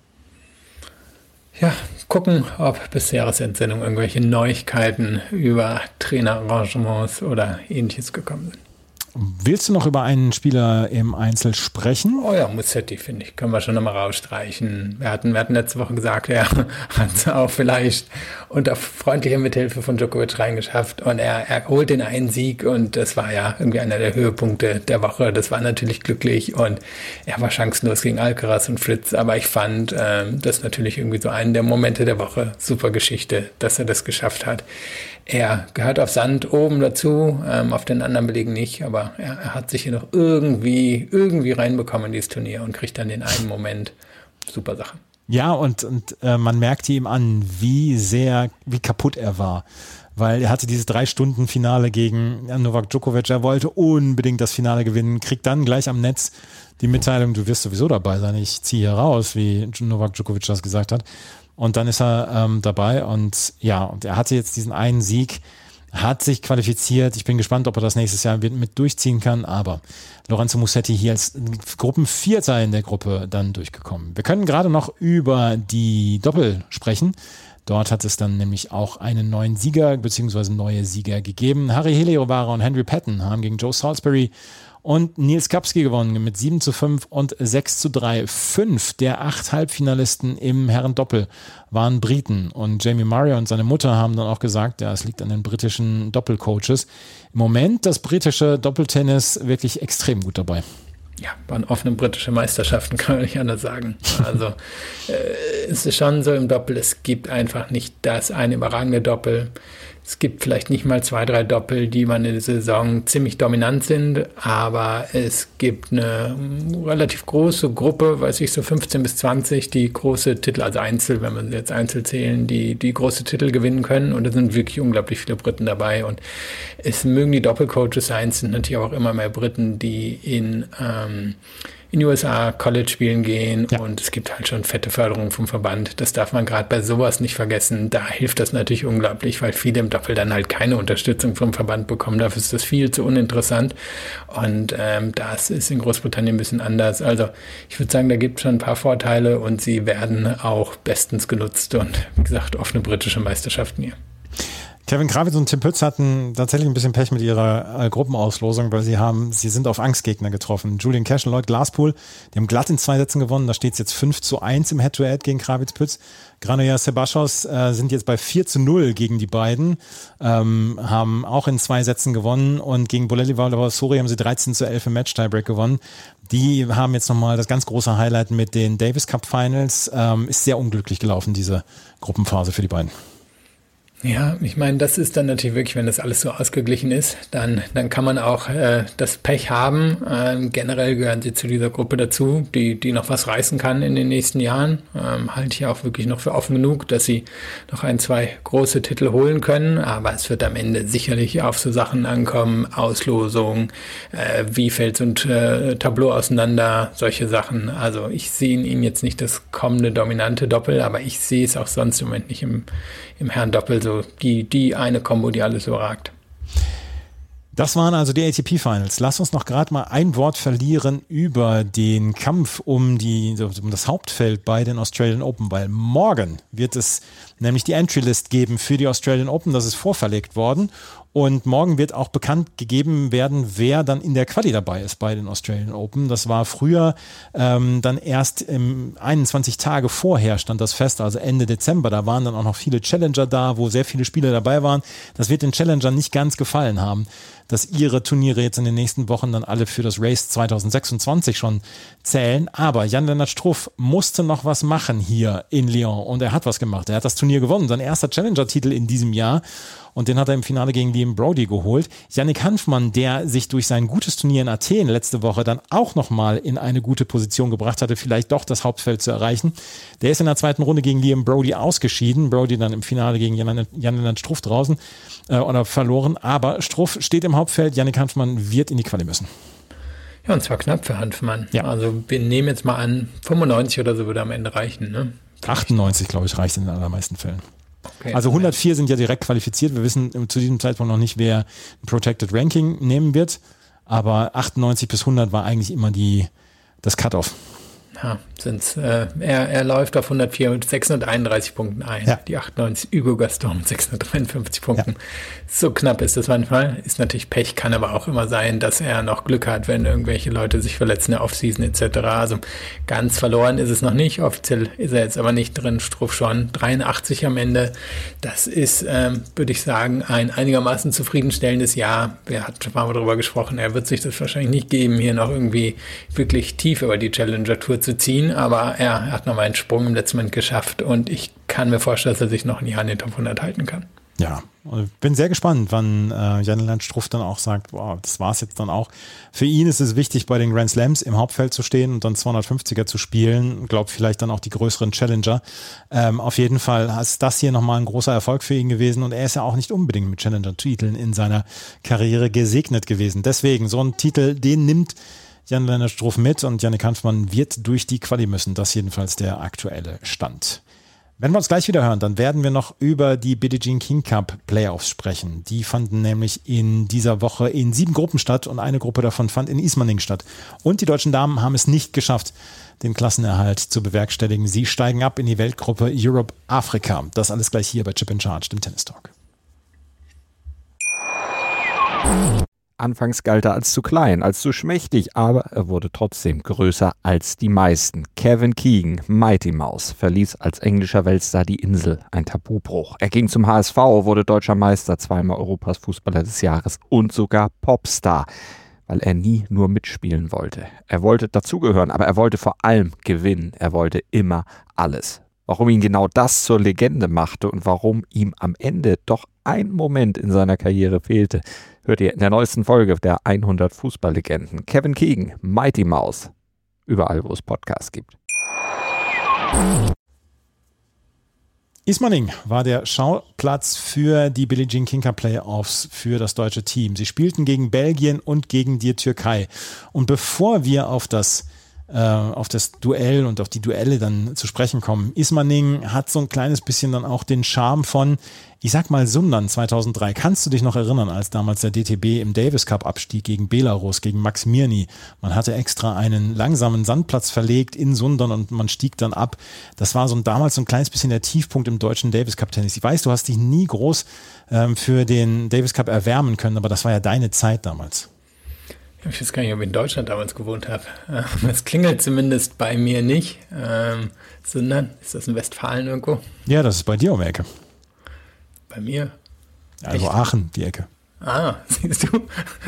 Ja, gucken, ob bis Jahresendsendung irgendwelche Neuigkeiten über Trainerarrangements oder Ähnliches gekommen sind. Willst du noch über einen Spieler im Einzel sprechen? Oh ja, Musetti, finde ich, können wir schon nochmal rausstreichen. Wir hatten, wir hatten letzte Woche gesagt, er hat es auch vielleicht unter freundlicher Mithilfe von Djokovic reingeschafft und er, er holt den einen Sieg und das war ja irgendwie einer der Höhepunkte der Woche. Das war natürlich glücklich und er war chancenlos gegen Alcaraz und Fritz, aber ich fand ähm, das natürlich irgendwie so einen der Momente der Woche. Super Geschichte, dass er das geschafft hat. Er gehört auf Sand oben dazu, ähm, auf den anderen Belegen nicht, aber er, er hat sich hier noch irgendwie, irgendwie reinbekommen in dieses Turnier und kriegt dann den einen Moment. Super Sache. Ja, und, und äh, man merkte ihm an, wie sehr, wie kaputt er war. Weil er hatte dieses Drei-Stunden-Finale gegen Novak Djokovic. Er wollte unbedingt das Finale gewinnen, kriegt dann gleich am Netz die Mitteilung, du wirst sowieso dabei sein, ich ziehe hier raus, wie Novak Djokovic das gesagt hat. Und dann ist er ähm, dabei und ja, und er hatte jetzt diesen einen Sieg, hat sich qualifiziert. Ich bin gespannt, ob er das nächstes Jahr mit durchziehen kann, aber Lorenzo Musetti hier als Gruppenvierter in der Gruppe dann durchgekommen. Wir können gerade noch über die Doppel sprechen. Dort hat es dann nämlich auch einen neuen Sieger bzw. neue Sieger gegeben. Harry Helehovara und Henry Patton haben gegen Joe Salisbury Und Nils Kapski gewonnen mit sieben zu fünf und sechs zu drei. Fünf der acht Halbfinalisten im Herrendoppel waren Briten. Und Jamie Murray und seine Mutter haben dann auch gesagt, ja, es liegt an den britischen Doppelcoaches. Im Moment das britische Doppeltennis wirklich extrem gut dabei. Ja, waren offene britische Meisterschaften, kann man nicht anders sagen. Also äh, es ist schon so im Doppel, es gibt einfach nicht das eine überragende Doppel. Es gibt vielleicht nicht mal zwei, drei Doppel, die man in der Saison ziemlich dominant sind, aber es gibt eine relativ große Gruppe, weiß ich, so fünfzehn bis zwanzig, die große Titel, also Einzel, wenn man jetzt Einzel zählen, die, die große Titel gewinnen können, und da sind wirklich unglaublich viele Briten dabei, und es mögen die Doppelcoaches sein, es sind natürlich auch immer mehr Briten, die in ähm, in die U S A College spielen gehen, ja. Und es gibt halt schon fette Förderung vom Verband. Das darf man gerade bei sowas nicht vergessen. Da hilft das natürlich unglaublich, weil viele im Doppel dann halt keine Unterstützung vom Verband bekommen. Dafür ist das viel zu uninteressant, und ähm, das ist in Großbritannien ein bisschen anders. Also ich würde sagen, da gibt es schon ein paar Vorteile, und sie werden auch bestens genutzt, und wie gesagt, offene britische Meisterschaften hier. Kevin Krawitz und Tim Pütz hatten tatsächlich ein bisschen Pech mit ihrer äh, Gruppenauslosung, weil sie haben, sie sind auf Angstgegner getroffen. Julian Cash und Lloyd Glasspool, die haben glatt in zwei Sätzen gewonnen. Da steht es jetzt fünf zu eins im Head-to-Head gegen Krawitz-Pütz. Granollers Sebastos äh, sind jetzt bei vier zu null gegen die beiden, ähm, haben auch in zwei Sätzen gewonnen, und gegen Bolelli Valdivosori haben sie dreizehn zu elf im Match-Tiebreak gewonnen. Die haben jetzt nochmal das ganz große Highlight mit den Davis Cup Finals. Ähm, ist sehr unglücklich gelaufen, diese Gruppenphase für die beiden. Ja, ich meine, das ist dann natürlich wirklich, wenn das alles so ausgeglichen ist, dann, dann kann man auch äh, das Pech haben. Ähm, generell gehören sie zu dieser Gruppe dazu, die, die noch was reißen kann in den nächsten Jahren. Ähm, halte ich auch wirklich noch für offen genug, dass sie noch ein, zwei große Titel holen können. Aber es wird am Ende sicherlich auf so Sachen ankommen, Auslosung, äh, wie fällt so ein äh, Tableau auseinander, solche Sachen. Also ich sehe in ihnen jetzt nicht das kommende dominante Doppel, aber ich sehe es auch sonst im Moment nicht im, im Herrendoppel so. Die, die eine Kombo, die alles überragt. Das waren also die A T P-Finals. Lass uns noch gerade mal ein Wort verlieren über den Kampf um, die, um das Hauptfeld bei den Australian Open, weil morgen wird es nämlich die Entry-List geben für die Australian Open. Das ist vorverlegt worden. Und morgen wird auch bekannt gegeben werden, wer dann in der Quali dabei ist bei den Australian Open. Das war früher ähm, dann erst im einundzwanzig Tage vorher stand das fest, also Ende Dezember. Da waren dann auch noch viele Challenger da, wo sehr viele Spieler dabei waren. Das wird den Challengern nicht ganz gefallen haben, dass ihre Turniere jetzt in den nächsten Wochen dann alle für das Race zwanzig sechsundzwanzig schon zählen. Aber Jan-Lennart Struff musste noch was machen hier in Lyon, und er hat was gemacht. Er hat das Turnier gewonnen, sein erster Challenger-Titel in diesem Jahr. Und den hat er im Finale gegen Liam Brody geholt. Yannick Hanfmann, der sich durch sein gutes Turnier in Athen letzte Woche dann auch nochmal in eine gute Position gebracht hatte, vielleicht doch das Hauptfeld zu erreichen, der ist in der zweiten Runde gegen Liam Brody ausgeschieden. Brody dann im Finale gegen Jan-Lennart Struff draußen äh, oder verloren. Aber Struff steht im Hauptfeld. Yannick Hanfmann wird in die Quali müssen. Ja, und zwar knapp für Hanfmann. Ja. Also wir nehmen jetzt mal an, fünfundneunzig oder so würde am Ende reichen. Ne? achtundneunzig, glaube ich, reicht in den allermeisten Fällen. Okay, also hundertvier sind ja direkt qualifiziert. Wir wissen zu diesem Zeitpunkt noch nicht, wer ein Protected Ranking nehmen wird. Aber achtundneunzig bis hundert war eigentlich immer die, das Cut-Off. Ja, sind's, äh, er, er läuft auf hundertvier mit sechshunderteinunddreißig Punkten ein. Ja. Die achtundneunzig Hugo Gaston mit sechshundertdreiundfünfzig Punkten. Ja. So knapp ist das manchmal. Ist natürlich Pech, kann aber auch immer sein, dass er noch Glück hat, wenn irgendwelche Leute sich verletzen in der Offseason et cetera. Also ganz verloren ist es noch nicht. Offiziell ist er jetzt aber nicht drin. Struff schon dreiundachtzig am Ende. Das ist, ähm, würde ich sagen, ein einigermaßen zufriedenstellendes Jahr. Wir hatten schon mal darüber gesprochen. Er wird sich das wahrscheinlich nicht geben, hier noch irgendwie wirklich tief über die Challenger-Tour zu ziehen, aber er hat nochmal einen Sprung im letzten Moment geschafft, und ich kann mir vorstellen, dass er sich noch ein Jahr in den Top hundert halten kann. Ja, und bin sehr gespannt, wann äh, Jan-Lennart Struff dann auch sagt, wow, das war's jetzt dann auch. Für ihn ist es wichtig, bei den Grand Slams im Hauptfeld zu stehen und dann zweihundertfünfziger zu spielen. Glaubt vielleicht dann auch die größeren Challenger. Ähm, auf jeden Fall ist das hier nochmal ein großer Erfolg für ihn gewesen, und er ist ja auch nicht unbedingt mit Challenger-Titeln in seiner Karriere gesegnet gewesen. Deswegen, so ein Titel, den nimmt Jan-Lennart Struff mit, und Yannick Hanfmann wird durch die Quali müssen. Das ist jedenfalls der aktuelle Stand. Wenn wir uns gleich wieder hören, dann werden wir noch über die Billie Jean King Cup Playoffs sprechen. Die fanden nämlich in dieser Woche in sieben Gruppen statt, und eine Gruppe davon fand in Ismaning statt. Und die deutschen Damen haben es nicht geschafft, den Klassenerhalt zu bewerkstelligen. Sie steigen ab in die Weltgruppe Europe Afrika. Das alles gleich hier bei Chip in Charge, dem Tennis Talk. Anfangs galt er als zu klein, als zu schmächtig, aber er wurde trotzdem größer als die meisten. Kevin Keegan, Mighty Mouse, verließ als englischer Weltstar die Insel, ein Tabubruch. Er ging zum H S V, wurde deutscher Meister, zweimal Europas Fußballer des Jahres und sogar Popstar, weil er nie nur mitspielen wollte. Er wollte dazugehören, aber er wollte vor allem gewinnen. Er wollte immer alles. Warum ihn genau das zur Legende machte und warum ihm am Ende doch ein Moment in seiner Karriere fehlte, hört ihr in der neuesten Folge der hundert Fußballlegenden. Kevin Keegan, Mighty Mouse, überall wo es Podcasts gibt. Ismaning war der Schauplatz für die Billie Jean King Cup Playoffs für das deutsche Team. Sie spielten gegen Belgien und gegen die Türkei. Und bevor wir auf das auf das Duell und auf die Duelle dann zu sprechen kommen. Ismaning hat so ein kleines bisschen dann auch den Charme von, ich sag mal, Sundern zweitausenddrei. Kannst du dich noch erinnern, als damals der D T B im Davis Cup abstieg gegen Belarus, gegen Max Mirny? Man hatte extra einen langsamen Sandplatz verlegt in Sundern und man stieg dann ab. Das war so ein, damals so ein kleines bisschen der Tiefpunkt im deutschen Davis Cup Tennis. Ich weiß, du hast dich nie groß ähm, für den Davis Cup erwärmen können, aber das war ja deine Zeit damals. Ich weiß gar nicht, ob ich in Deutschland damals gewohnt habe. Es klingelt zumindest bei mir nicht. Ähm, sondern, ist das in Westfalen irgendwo? Ja, das ist bei dir um die Ecke. Bei mir? Also Echt? Aachen, die Ecke. Ah, siehst du?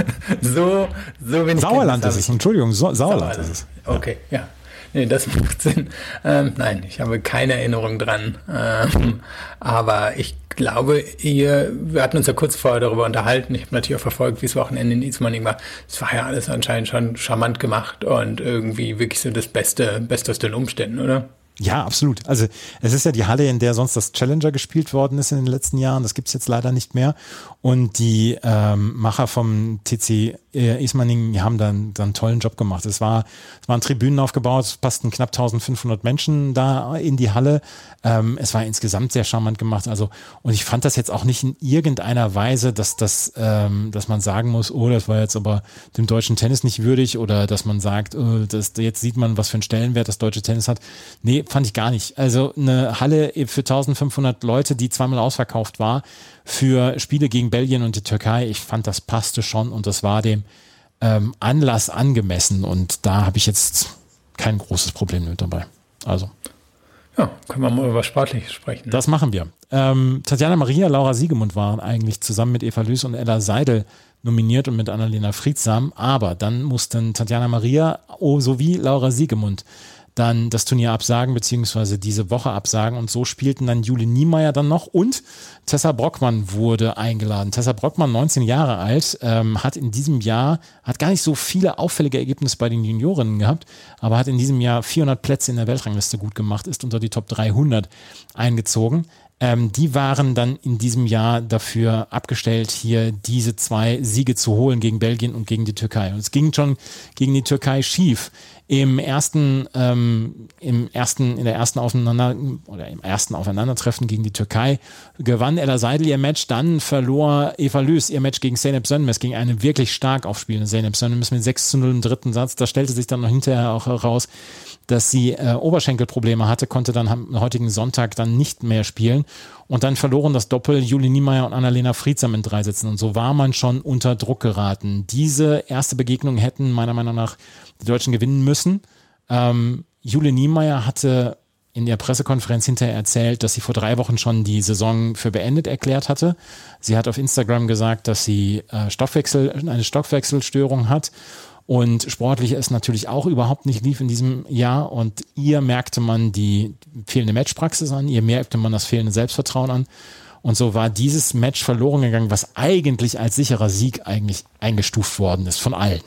so, so wenig. Sauerland ist es, Entschuldigung, so, Sauerland, Sauerland ist es. Ja. Okay, ja. Nee, das macht Sinn. Ähm, nein, ich habe keine Erinnerung dran. Ähm, aber ich glaube, ihr, wir hatten uns ja kurz vorher darüber unterhalten. Ich habe natürlich auch verfolgt, wie das Wochenende in Ismaning war. Es war ja alles anscheinend schon charmant gemacht und irgendwie wirklich so das Beste, Beste aus den Umständen, oder? Ja, absolut. Also es ist ja die Halle, in der sonst das Challenger gespielt worden ist in den letzten Jahren. Das gibt's jetzt leider nicht mehr. Und die ähm, Macher vom T C äh, Ismaning, die haben dann, dann einen tollen Job gemacht. Es war, es waren Tribünen aufgebaut, es passten knapp eintausendfünfhundert Menschen da in die Halle. Ähm, es war insgesamt sehr charmant gemacht. Also, und ich fand das jetzt auch nicht in irgendeiner Weise, dass das, ähm, dass man sagen muss, oh, das war jetzt aber dem deutschen Tennis nicht würdig, oder dass man sagt, oh, das, jetzt sieht man, was für einen Stellenwert das deutsche Tennis hat. Nee, fand ich gar nicht. Also eine Halle für eintausendfünfhundert Leute, die zweimal ausverkauft war, für Spiele gegen Belgien und die Türkei, ich fand, das passte schon und das war dem ähm, Anlass angemessen, und da habe ich jetzt kein großes Problem mit dabei. Also. Ja, können wir mal über Sportliches sprechen. Ne? Das machen wir. Ähm, Tatjana Maria, Laura Siegemund waren eigentlich zusammen mit Eva Lüß und Ella Seidel nominiert und mit Annalena Friedsam, aber dann mussten Tatjana Maria oh, sowie Laura Siegemund dann das Turnier absagen, beziehungsweise diese Woche absagen, und so spielten dann Jule Niemeyer dann noch und Tessa Brockmann wurde eingeladen. Tessa Brockmann, neunzehn Jahre alt, ähm, hat in diesem Jahr, hat gar nicht so viele auffällige Ergebnisse bei den Juniorinnen gehabt, aber hat in diesem Jahr vierhundert Plätze in der Weltrangliste gut gemacht, ist unter die Top dreihundert eingezogen. Ähm, die waren dann in diesem Jahr dafür abgestellt, hier diese zwei Siege zu holen gegen Belgien und gegen die Türkei. Und es ging schon gegen die Türkei schief. Im ersten, ähm, im ersten, in der ersten Aufeinander oder im ersten Aufeinandertreffen gegen die Türkei gewann Ella Seidel ihr Match, dann verlor Eva Lüß ihr Match gegen Zeynep Sönmez, gegen eine wirklich stark aufspielende Zeynep Sönmez mit sechs zu null im dritten Satz. Da stellte sich dann noch hinterher auch heraus, dass sie äh, Oberschenkelprobleme hatte, konnte dann am heutigen Sonntag dann nicht mehr spielen. Und dann verloren das Doppel Jule Niemeyer und Annalena Friedsam in drei Sätzen. Und so war man schon unter Druck geraten. Diese erste Begegnung hätten meiner Meinung nach die Deutschen gewinnen müssen. Ähm, Jule Niemeyer hatte in der Pressekonferenz hinterher erzählt, dass sie vor drei Wochen schon die Saison für beendet erklärt hatte. Sie hat auf Instagram gesagt, dass sie äh, Stoffwechsel, eine Stoffwechselstörung hat. Und sportlich ist natürlich auch überhaupt nicht lief in diesem Jahr, und ihr merkte man die fehlende Matchpraxis an, ihr merkte man das fehlende Selbstvertrauen an, und so war dieses Match verloren gegangen, was eigentlich als sicherer Sieg eigentlich eingestuft worden ist von allen.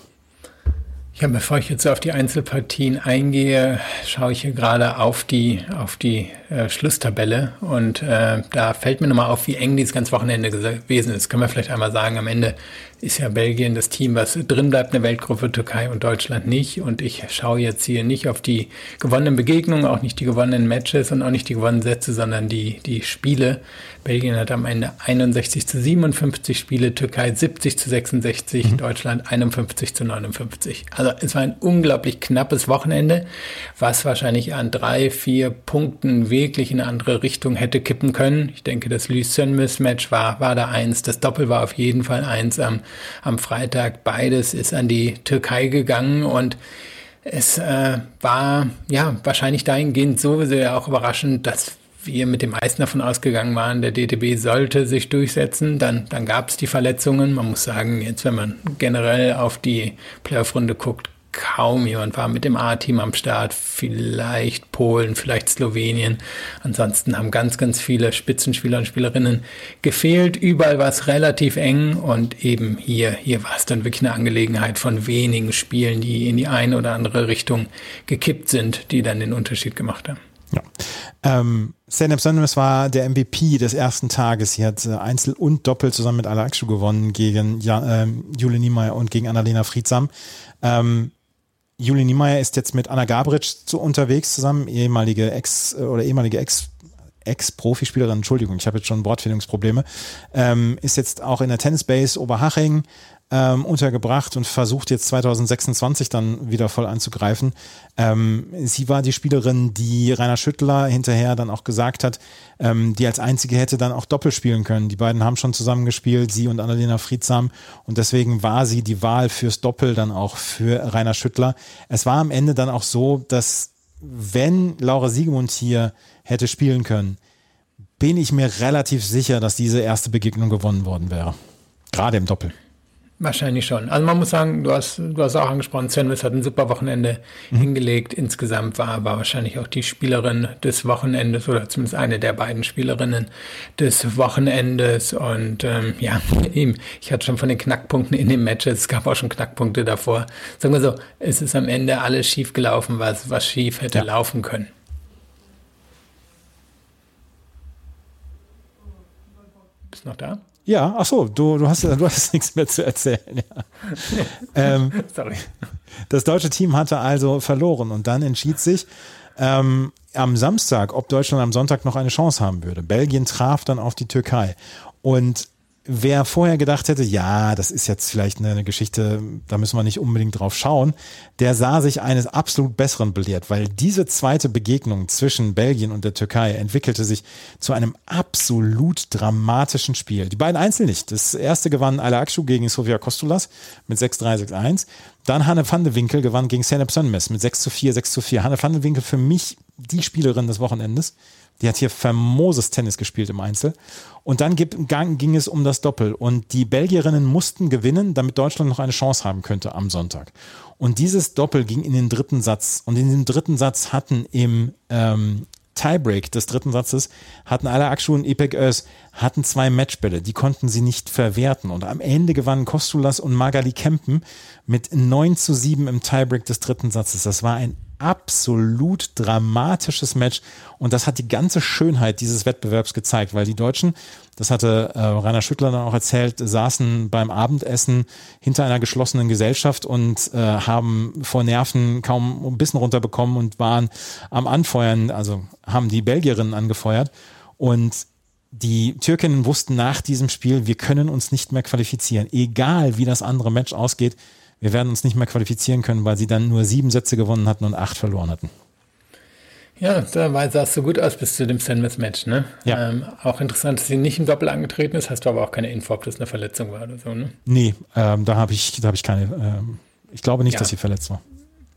Ja, bevor ich jetzt auf die Einzelpartien eingehe, schaue ich hier gerade auf die auf die äh, Schlusstabelle, und äh, da fällt mir nochmal auf, wie eng dieses ganze Wochenende gewesen ist. Können wir vielleicht einmal sagen, am Ende ist ja Belgien das Team, was drin bleibt in der Weltgruppe, Türkei und Deutschland nicht. Und ich schaue jetzt hier nicht auf die gewonnenen Begegnungen, auch nicht die gewonnenen Matches und auch nicht die gewonnenen Sätze, sondern die die Spiele. Belgien hat am Ende einundsechzig zu siebenundfünfzig Spiele, Türkei siebzig zu sechsundsechzig, mhm. Deutschland einundfünfzig zu neunundfünfzig. Also es war ein unglaublich knappes Wochenende, was wahrscheinlich an drei, vier Punkten wirklich in eine andere Richtung hätte kippen können. Ich denke, das Lüß-Sönmez-Match war, war da eins, das Doppel war auf jeden Fall eins. Ähm, am Freitag. Beides ist an die Türkei gegangen und es äh, war ja wahrscheinlich dahingehend sowieso ja auch überraschend, dass wir mit dem meisten davon ausgegangen waren, der D T B sollte sich durchsetzen. Dann, dann gab es die Verletzungen. Man muss sagen, jetzt wenn man generell auf die Playoff-Runde guckt, kaum jemand war mit dem A-Team am Start. Vielleicht Polen, vielleicht Slowenien. Ansonsten haben ganz, ganz viele Spitzenspieler und Spielerinnen gefehlt. Überall war es relativ eng und eben hier, hier war es dann wirklich eine Angelegenheit von wenigen Spielen, die in die eine oder andere Richtung gekippt sind, die dann den Unterschied gemacht haben. Ja. Ähm, Zeynep Sönmez war der M V P des ersten Tages. Sie hat äh, Einzel und Doppel zusammen mit Ala Aksu gewonnen gegen ja, äh, Jule Niemeyer und gegen Annalena Friedsam. Ähm, Jule Niemeyer ist jetzt mit Anna Gabric zu, unterwegs zusammen, ehemalige Ex- oder ehemalige Ex- Ex-Profispielerin, Entschuldigung, ich habe jetzt schon Wortfindungsprobleme, ähm, ist jetzt auch in der Tennisbase Oberhaching ähm, untergebracht und versucht jetzt zwanzig sechsundzwanzig dann wieder voll anzugreifen. Ähm, sie war die Spielerin, die Rainer Schüttler hinterher dann auch gesagt hat, ähm, die als einzige hätte dann auch Doppel spielen können. Die beiden haben schon zusammen gespielt, sie und Annalena Friedsam, und deswegen war sie die Wahl fürs Doppel dann auch für Rainer Schüttler. Es war am Ende dann auch so, dass wenn Laura Siegemund hier hätte spielen können, bin ich mir relativ sicher, dass diese erste Begegnung gewonnen worden wäre. Gerade im Doppel. Wahrscheinlich schon. Also man muss sagen, du hast, du hast auch angesprochen, Sönmez hat ein super Wochenende mhm. hingelegt. Insgesamt war aber wahrscheinlich auch die Spielerin des Wochenendes oder zumindest eine der beiden Spielerinnen des Wochenendes. Und ähm, ja, eben, ich hatte schon von den Knackpunkten in den Matches, es gab auch schon Knackpunkte davor. Sagen wir so, es ist am Ende alles schief gelaufen, was, was schief hätte ja. laufen können. Bist du noch da? Ja, ach so, du, du, hast, du hast nichts mehr zu erzählen. Ja. ähm, Sorry. Das deutsche Team hatte also verloren und dann entschied sich ähm, am Samstag, ob Deutschland am Sonntag noch eine Chance haben würde. Belgien traf dann auf die Türkei und wer vorher gedacht hätte, ja, das ist jetzt vielleicht eine Geschichte, da müssen wir nicht unbedingt drauf schauen, der sah sich eines absolut Besseren belehrt, weil diese zweite Begegnung zwischen Belgien und der Türkei entwickelte sich zu einem absolut dramatischen Spiel. Die beiden Einzel nicht. Das erste gewann Ala Aksu gegen Sofia Kostulas mit sechs drei, sechs eins. Dann Hanne van de Winkel gewann gegen Zeynep Sönmez mit sechs zu vier, sechs zu vier. Hanne van de Winkel für mich die Spielerin des Wochenendes. Die hat hier famoses Tennis gespielt im Einzel. Und dann ging es um das Doppel. Und die Belgierinnen mussten gewinnen, damit Deutschland noch eine Chance haben könnte am Sonntag. Und dieses Doppel ging in den dritten Satz. Und in dem dritten Satz hatten im ähm, Tiebreak des dritten Satzes, hatten Ala Aksu und İpek Öz hatten zwei Matchbälle. Die konnten sie nicht verwerten. Und am Ende gewannen Kostulas und Magali Kempen mit neun zu sieben im Tiebreak des dritten Satzes. Das war ein absolut dramatisches Match und das hat die ganze Schönheit dieses Wettbewerbs gezeigt, weil die Deutschen, das hatte äh, Rainer Schüttler dann auch erzählt, saßen beim Abendessen hinter einer geschlossenen Gesellschaft und äh, haben vor Nerven kaum ein bisschen runterbekommen und waren am Anfeuern, also haben die Belgierinnen angefeuert und die Türkinnen wussten nach diesem Spiel, wir können uns nicht mehr qualifizieren, egal wie das andere Match ausgeht. Wir werden uns nicht mehr qualifizieren können, weil sie dann nur sieben Sätze gewonnen hatten und acht verloren hatten. Ja, da sah es so gut aus bis zu dem Sönmez-Match, ne? Ja. Ähm, auch interessant, dass sie nicht im Doppel angetreten ist, hast du aber auch keine Info, ob das eine Verletzung war oder so, ne? Nee, ähm, da habe ich, da hab ich keine, ähm, ich glaube nicht, ja. dass sie verletzt war.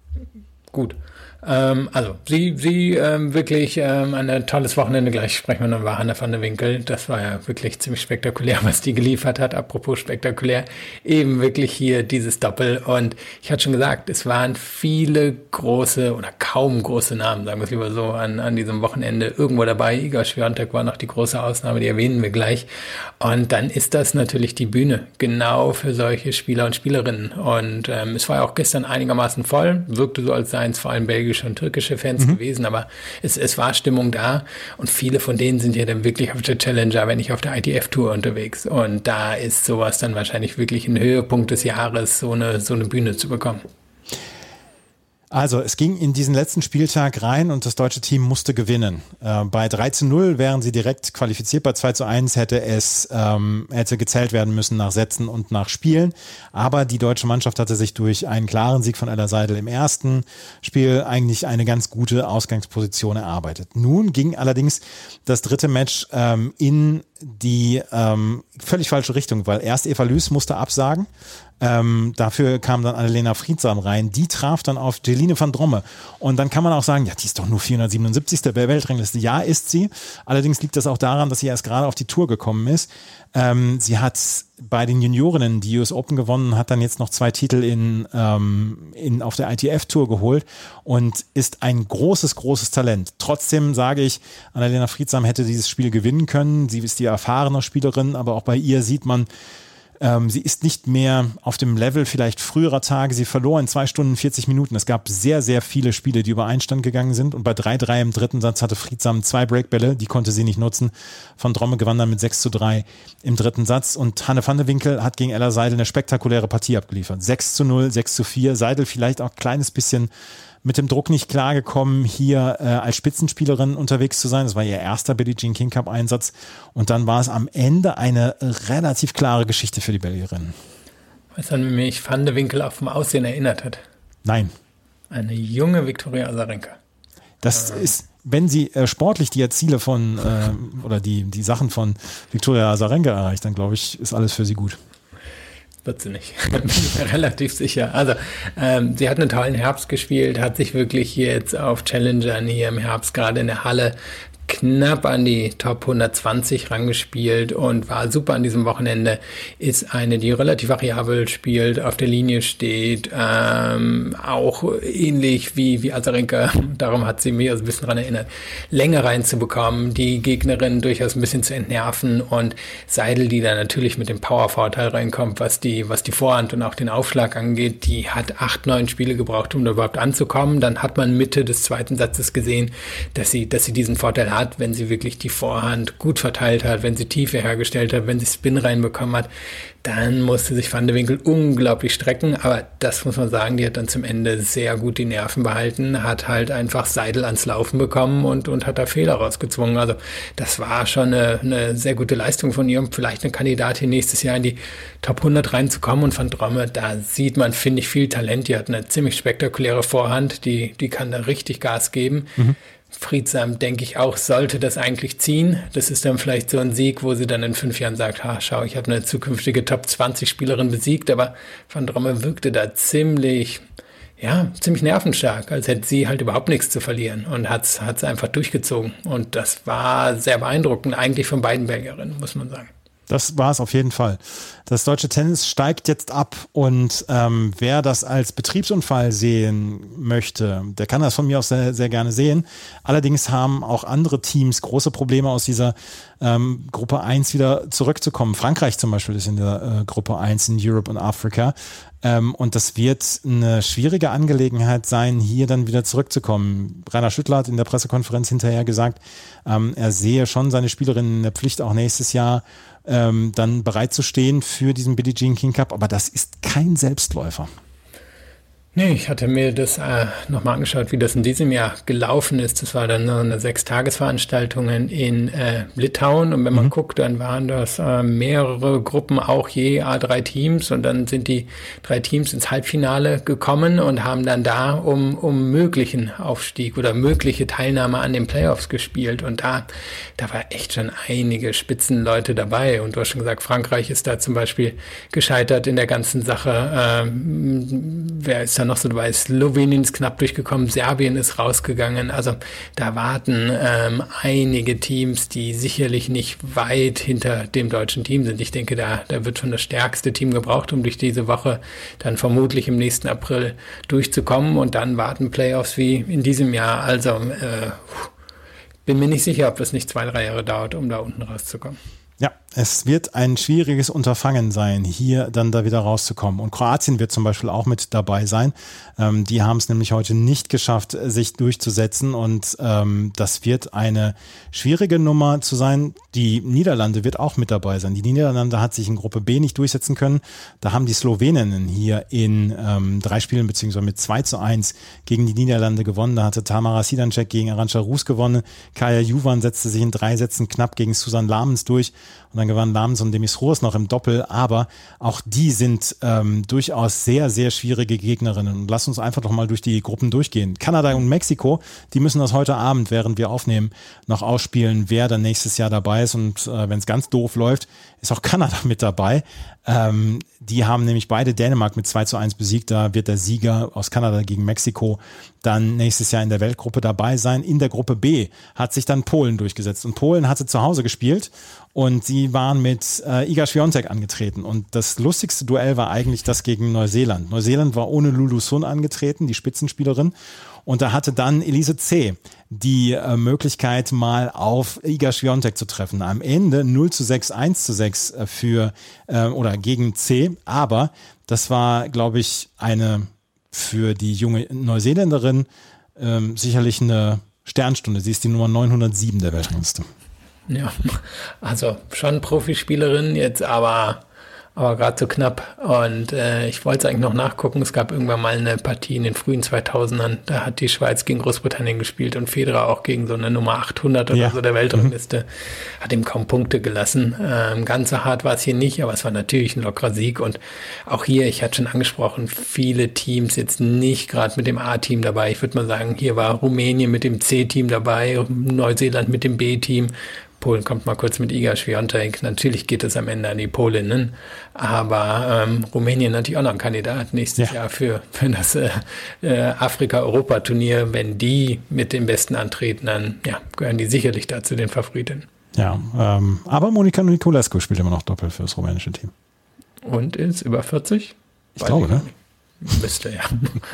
Gut. Ähm, also, sie, sie ähm, wirklich ähm, ein tolles Wochenende, gleich sprechen wir noch über Hanne van de Winkel. Das war ja wirklich ziemlich spektakulär, was die geliefert hat. Apropos spektakulär, eben wirklich hier dieses Doppel. Und ich hatte schon gesagt, es waren viele große oder kaum große Namen, sagen wir es lieber so, an, an diesem Wochenende irgendwo dabei. Iga Swiatek war noch die große Ausnahme, die erwähnen wir gleich. Und dann ist das natürlich die Bühne, genau für solche Spieler und Spielerinnen. Und ähm, es war ja auch gestern einigermaßen voll, wirkte so, als seien es vor allem belgische und türkische Fans mhm. gewesen, aber es, es war Stimmung da und viele von denen sind ja dann wirklich auf der Challenger, wenn nicht auf der I T F-Tour unterwegs und da ist sowas dann wahrscheinlich wirklich ein Höhepunkt des Jahres, so eine, so eine Bühne zu bekommen. Also es ging in diesen letzten Spieltag rein und das deutsche Team musste gewinnen. Äh, bei drei zu null wären sie direkt qualifiziert, bei zwei zu eins hätte es ähm, hätte gezählt werden müssen nach Sätzen und nach Spielen. Aber die deutsche Mannschaft hatte sich durch einen klaren Sieg von Ella Seidel im ersten Spiel eigentlich eine ganz gute Ausgangsposition erarbeitet. Nun ging allerdings das dritte Match ähm, in die ähm, völlig falsche Richtung, weil erst Eva Lüß musste absagen. Ähm, dafür kam dann Annalena Friedsam rein. Die traf dann auf Jeline van Dromme. Und dann kann man auch sagen, ja, die ist doch nur vierhundertsiebenundsiebzigste der Weltrangliste. Ja, ist sie. Allerdings liegt das auch daran, dass sie erst gerade auf die Tour gekommen ist. Ähm, sie hat bei den Juniorinnen die U S Open gewonnen, hat dann jetzt noch zwei Titel in, ähm, in, auf der I T F-Tour geholt und ist ein großes, großes Talent. Trotzdem sage ich, Annalena Friedsam hätte dieses Spiel gewinnen können. Sie ist die erfahrene Spielerin, aber auch bei ihr sieht man, Ähm, sie ist nicht mehr auf dem Level vielleicht früherer Tage. Sie verlor in zwei Stunden vierzig Minuten. Es gab sehr, sehr viele Spiele, die über Einstand gegangen sind. Und bei drei drei im dritten Satz hatte Friedsam zwei Breakbälle. Die konnte sie nicht nutzen. Van Dromme gewann dann mit sechs zu drei im dritten Satz. Und Hanne van de Winkel hat gegen Ella Seidel eine spektakuläre Partie abgeliefert. sechs zu null, sechs zu vier. Seidel vielleicht auch ein kleines bisschen mit dem Druck nicht klargekommen, hier äh, als Spitzenspielerin unterwegs zu sein. Das war ihr erster Billie Jean King Cup Einsatz. Und dann war es am Ende eine relativ klare Geschichte für die Belgierinnen. Weißt du, an mich Van de Winkel auch vom Aussehen erinnert hat? Nein. Eine junge Viktoria Azarenka. Das ähm. ist, wenn sie äh, sportlich die Ziele von, äh, oder die, die Sachen von Viktoria Azarenka erreicht, dann glaube ich, ist alles für sie gut. Wird sie nicht. Bin mir relativ sicher. Also ähm, sie hat einen tollen Herbst gespielt, hat sich wirklich jetzt auf Challengern hier im Herbst gerade in der Halle knapp an die Top hundertzwanzig rangespielt und war super an diesem Wochenende. Ist eine, die relativ variabel spielt, auf der Linie steht, ähm, auch ähnlich wie, wie Azarenka. Darum hat sie mich also ein bisschen daran erinnert, Länge reinzubekommen, die Gegnerin durchaus ein bisschen zu entnerven und Seidel, die da natürlich mit dem Powervorteil reinkommt, was die, was die Vorhand und auch den Aufschlag angeht, die hat acht, neun Spiele gebraucht, um da überhaupt anzukommen. Dann hat man Mitte des zweiten Satzes gesehen, dass sie, dass sie diesen Vorteil hat, wenn sie wirklich die Vorhand gut verteilt hat, wenn sie Tiefe hergestellt hat, wenn sie Spin reinbekommen hat, dann musste sich Van de Winkel unglaublich strecken, aber das muss man sagen, die hat dann zum Ende sehr gut die Nerven behalten, hat halt einfach Seidel ans Laufen bekommen und, und hat da Fehler rausgezwungen. Also das war schon eine, eine sehr gute Leistung von ihr, um vielleicht eine Kandidatin nächstes Jahr in die Top hundert reinzukommen. Und Van Dromme, da sieht man, finde ich, viel Talent. Die hat eine ziemlich spektakuläre Vorhand, die, die kann da richtig Gas geben. Mhm. Friedsam, denke ich auch, sollte das eigentlich ziehen. Das ist dann vielleicht so ein Sieg, wo sie dann in fünf Jahren sagt, ha, schau, ich habe eine zukünftige Top zwanzig Spielerin besiegt, aber Van Dromme wirkte da ziemlich, ja, ziemlich nervenstark, als hätte sie halt überhaupt nichts zu verlieren und hat es einfach durchgezogen. Und das war sehr beeindruckend, eigentlich von beiden Belgierinnen, muss man sagen. Das war es auf jeden Fall. Das deutsche Tennis steigt jetzt ab und ähm, wer das als Betriebsunfall sehen möchte, der kann das von mir aus sehr, sehr gerne sehen. Allerdings haben auch andere Teams große Probleme, aus dieser ähm, Gruppe eins wieder zurückzukommen. Frankreich zum Beispiel ist in der äh, Gruppe eins in Europe und Afrika. Ähm, und das wird eine schwierige Angelegenheit sein, hier dann wieder zurückzukommen. Rainer Schüttler hat in der Pressekonferenz hinterher gesagt, ähm, er sehe schon seine Spielerinnen in der Pflicht, auch nächstes Jahr ähm, dann bereit zu stehen für diesen Billie Jean King Cup. Aber das ist kein Selbstläufer. Nee, ich hatte mir das äh, nochmal angeschaut, wie das in diesem Jahr gelaufen ist. Das war dann eine Sechstagesveranstaltung in äh, Litauen. Und wenn man mhm. guckt, dann waren das äh, mehrere Gruppen, auch je A drei Teams. Und dann sind die drei Teams ins Halbfinale gekommen und haben dann da um, um möglichen Aufstieg oder mögliche Teilnahme an den Playoffs gespielt. Und da, da war echt schon einige Spitzenleute dabei. Und du hast schon gesagt, Frankreich ist da zum Beispiel gescheitert in der ganzen Sache. Äh, wer ist da noch so dabei? Slowenien ist knapp durchgekommen, Serbien ist rausgegangen. Also da warten ähm, einige Teams, die sicherlich nicht weit hinter dem deutschen Team sind. Ich denke, da, da wird schon das stärkste Team gebraucht, um durch diese Woche dann vermutlich im nächsten April durchzukommen. Und dann warten Playoffs wie in diesem Jahr. Also äh, bin mir nicht sicher, ob das nicht zwei, drei Jahre dauert, um da unten rauszukommen. Ja, es wird ein schwieriges Unterfangen sein, hier dann da wieder rauszukommen. Und Kroatien wird zum Beispiel auch mit dabei sein. Ähm, die haben es nämlich heute nicht geschafft, sich durchzusetzen. Und ähm, das wird eine schwierige Nummer zu sein. Die Niederlande wird auch mit dabei sein. Die Niederlande hat sich in Gruppe B nicht durchsetzen können. Da haben die Sloweninnen hier in ähm, drei Spielen beziehungsweise mit zwei zu eins gegen die Niederlande gewonnen. Da hatte Tamara Sidancek gegen Arantxa Rus gewonnen. Kaja Juvan setzte sich in drei Sätzen knapp gegen Susan Lamens durch. Und dann gewannen Lamens und Demis Roos noch im Doppel. Aber auch die sind ähm, durchaus sehr, sehr schwierige Gegnerinnen. Und lass uns einfach doch mal durch die Gruppen durchgehen. Kanada und Mexiko, die müssen das heute Abend, während wir aufnehmen, noch ausspielen, wer dann nächstes Jahr dabei ist. Und äh, wenn es ganz doof läuft, ist auch Kanada mit dabei. Ähm, die haben nämlich beide Dänemark mit zwei zu eins besiegt. Da wird der Sieger aus Kanada gegen Mexiko dann nächstes Jahr in der Weltgruppe dabei sein. In der Gruppe B hat sich dann Polen durchgesetzt. Und Polen hatte zu Hause gespielt und sie waren mit äh, Iga Świątek angetreten. Und das lustigste Duell war eigentlich das gegen Neuseeland. Neuseeland war ohne Lulu Sun angetreten, die Spitzenspielerin. Und da hatte dann Elise C. die äh, Möglichkeit, mal auf Iga Świątek zu treffen. Am Ende null zu sechs, eins zu sechs für äh, oder gegen C. Aber das war, glaube ich, eine für die junge Neuseeländerin ähm, sicherlich eine Sternstunde. Sie ist die Nummer neunhundertsieben der Weltrangliste. Ja, also schon Profispielerin, jetzt aber aber gerade so knapp. Und äh, ich wollte es eigentlich noch nachgucken. Es gab irgendwann mal eine Partie in den frühen zweitausendern. Da hat die Schweiz gegen Großbritannien gespielt und Federer auch gegen so eine Nummer achthundert oder ja. so der Weltrangliste. Mhm. Hat ihm kaum Punkte gelassen. Ähm, ganz so hart war es hier nicht, aber es war natürlich ein lockerer Sieg. Und auch hier, ich hatte schon angesprochen, viele Teams jetzt nicht gerade mit dem A-Team dabei. Ich würde mal sagen, hier war Rumänien mit dem C-Team dabei, Neuseeland mit dem B-Team. Polen kommt mal kurz mit Iga Świątek. Natürlich geht es am Ende an die Polinnen, aber ähm, Rumänien natürlich auch noch ein Kandidat nächstes ja. Jahr für, für das äh, äh, Afrika-Europa-Turnier. Wenn die mit dem Besten antreten, dann ja, gehören die sicherlich dazu den Favoriten. Ja, ähm, aber Monica Niculescu spielt immer noch Doppel für das rumänische Team. Und ist über vierzig? Ich Weiß glaube, ich ne? Müsste, ja.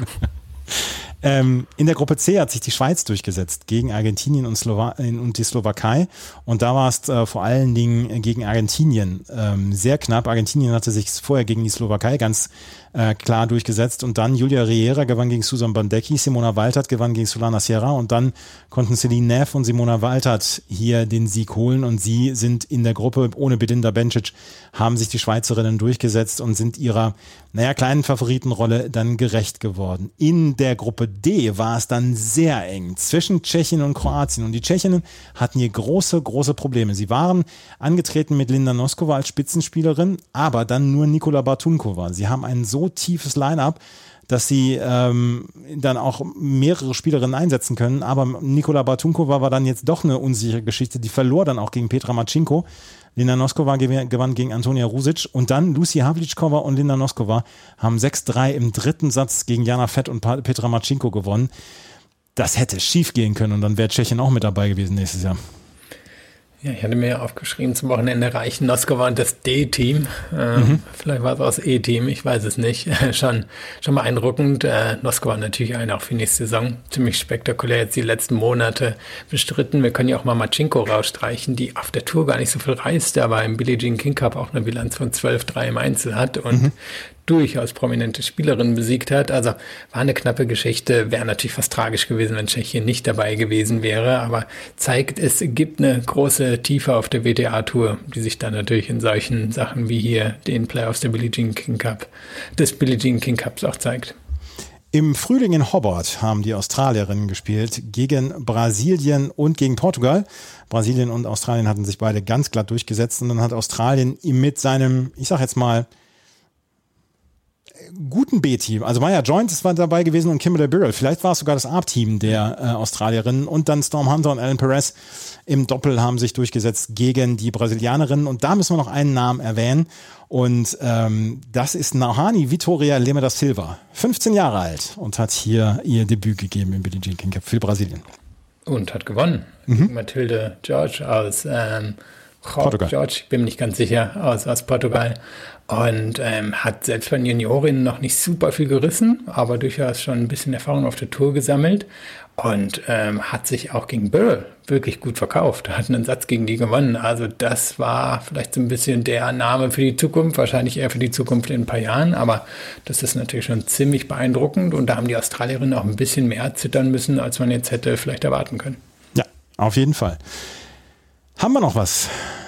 Ähm, in der Gruppe C hat sich die Schweiz durchgesetzt gegen Argentinien und, Slowa- und die Slowakei. Und da war es äh, vor allen Dingen gegen Argentinien ähm, sehr knapp. Argentinien hatte sich vorher gegen die Slowakei ganz äh, klar durchgesetzt. Und dann Julia Riera gewann gegen Susan Bandecki, Simona Waltert gewann gegen Solana Sierra. Und dann konnten Celine Neff und Simona Waltert hier den Sieg holen. Und sie sind in der Gruppe ohne Bedinda Bencic, haben sich die Schweizerinnen durchgesetzt und sind ihrer, naja, kleinen Favoritenrolle dann gerecht geworden. In der Gruppe D war es dann sehr eng zwischen Tschechien und Kroatien. Und die Tschechinnen hatten hier große, große Probleme. Sie waren angetreten mit Linda Noskova als Spitzenspielerin, aber dann nur Nikola Bartunkova. Sie haben ein so tiefes Line-up, dass sie ähm, dann auch mehrere Spielerinnen einsetzen können. Aber Nikola Bartunkova war dann jetzt doch eine unsichere Geschichte. Die verlor dann auch gegen Petra Marcinko. Linda Noskova gewann gegen Antonia Rusic und dann Lucy Havlicekova und Linda Noskova haben sechs drei im dritten Satz gegen Jana Fett und Petra Marcinko gewonnen. Das hätte schief gehen können und dann wäre Tschechien auch mit dabei gewesen nächstes Jahr. Ja, ich hatte mir aufgeschrieben, zum Wochenende reichen Noskova und das D-Team. Äh, mhm. Vielleicht war es auch das E-Team, ich weiß es nicht. schon, schon beeindruckend. Äh, Noskova natürlich eine auch für nächste Saison. Ziemlich spektakulär jetzt die letzten Monate bestritten. Wir können ja auch mal Marcinko rausstreichen, die auf der Tour gar nicht so viel reist, aber im Billie Jean King Cup auch eine Bilanz von zwölf drei im Einzel hat und mhm. durchaus prominente Spielerinnen besiegt hat. Also war eine knappe Geschichte. Wäre natürlich fast tragisch gewesen, wenn Tschechien nicht dabei gewesen wäre. Aber zeigt, es gibt eine große Tiefe auf der W T A-Tour, die sich dann natürlich in solchen Sachen wie hier den Playoffs der Billie Jean King Cup, des Billie Jean King Cups auch zeigt. Im Frühling in Hobart haben die Australierinnen gespielt gegen Brasilien und gegen Portugal. Brasilien und Australien hatten sich beide ganz glatt durchgesetzt und dann hat Australien mit seinem, ich sag jetzt mal, guten B-Team. Also Maya Joynes war dabei gewesen und Kimberly Birrell. Vielleicht war es sogar das A-Team der äh, Australierinnen. Und dann Storm Hunter und Ellen Perez im Doppel haben sich durchgesetzt gegen die Brasilianerinnen. Und da müssen wir noch einen Namen erwähnen. Und ähm, das ist Nauhani Vitória Lema da Silva. fünfzehn Jahre alt und hat hier ihr Debüt gegeben im Billie Jean King Cup für Brasilien. Und hat gewonnen. Mhm. Mathilde George aus ähm, Portugal. George, ich bin mir nicht ganz sicher, aus, aus Portugal. Und ähm, hat selbst bei den Juniorinnen noch nicht super viel gerissen, aber durchaus schon ein bisschen Erfahrung auf der Tour gesammelt. Und ähm, hat sich auch gegen Burrell wirklich gut verkauft. Hat einen Satz gegen die gewonnen. Also das war vielleicht so ein bisschen der Name für die Zukunft, wahrscheinlich eher für die Zukunft in ein paar Jahren. Aber das ist natürlich schon ziemlich beeindruckend. Und da haben die Australierinnen auch ein bisschen mehr zittern müssen, als man jetzt hätte vielleicht erwarten können. Ja, auf jeden Fall. Haben wir noch was?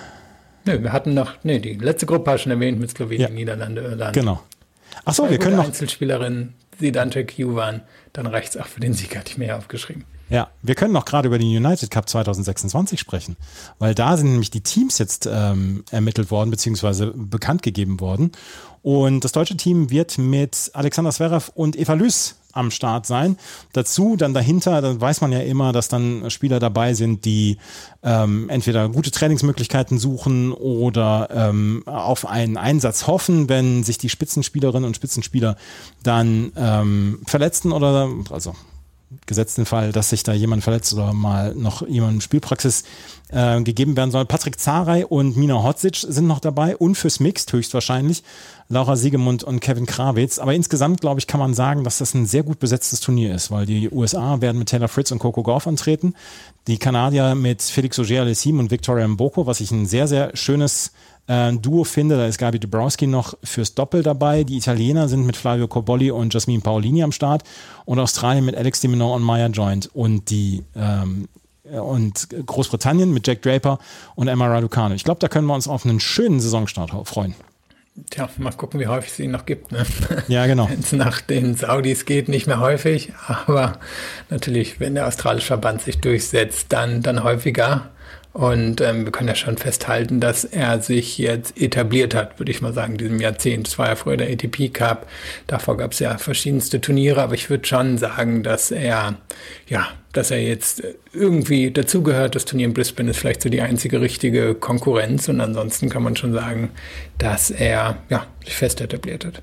Nö, wir hatten noch, nee, die letzte Gruppe hast du schon erwähnt mit Slowenien, Ja. Niederlande, Irland. Genau. Achso, wir können noch. Einzelspielerin Zidantek Juvan, dann reicht's auch für den Sieg, hatte ich mir ja aufgeschrieben. Ja, wir können noch gerade über den United Cup zwanzig sechsundzwanzig sprechen, weil da sind nämlich die Teams jetzt ähm, ermittelt worden, beziehungsweise bekannt gegeben worden. Und das deutsche Team wird mit Alexander Zverev und Eva Lüß am Start sein. Dazu dann dahinter, dann weiß man ja immer, dass dann Spieler dabei sind, die ähm, entweder gute Trainingsmöglichkeiten suchen oder ähm, auf einen Einsatz hoffen, wenn sich die Spitzenspielerinnen und Spitzenspieler dann ähm, verletzten oder also gesetzt den Fall, dass sich da jemand verletzt oder mal noch jemandem Spielpraxis äh, gegeben werden soll. Patrick Zarey und Mina Hodzic sind noch dabei und fürs Mixed höchstwahrscheinlich Laura Siegemund und Kevin Krawitz. Aber insgesamt, glaube ich, kann man sagen, dass das ein sehr gut besetztes Turnier ist, weil die U S A werden mit Taylor Fritz und Coco Gauff antreten, die Kanadier mit Felix Auger-Aliassime und Victoria Mboko, was ich ein sehr, sehr schönes äh, Duo finde. Da ist Gabi Dabrowski noch fürs Doppel dabei. Die Italiener sind mit Flavio Cobolli und Jasmine Paolini am Start und Australien mit Alex de Minaur und Maya Joint und die ähm, und Großbritannien mit Jack Draper und Emma Raducanu. Ich glaube, da können wir uns auf einen schönen Saisonstart freuen. Tja, mal gucken, wie häufig es ihn noch gibt. Ne? Ja, genau. Wenn es nach den Saudis geht, nicht mehr häufig. Aber natürlich, wenn der australische Verband sich durchsetzt, dann, dann häufiger. Und ähm, wir können ja schon festhalten, dass er sich jetzt etabliert hat, würde ich mal sagen, in diesem Jahrzehnt. Es war ja früher der A T P Cup. Davor gab es ja verschiedenste Turniere. Aber ich würde schon sagen, dass er, ja, dass er jetzt irgendwie dazugehört. Das Turnier in Brisbane ist vielleicht so die einzige richtige Konkurrenz. Und ansonsten kann man schon sagen, dass er, ja, sich fest etabliert hat.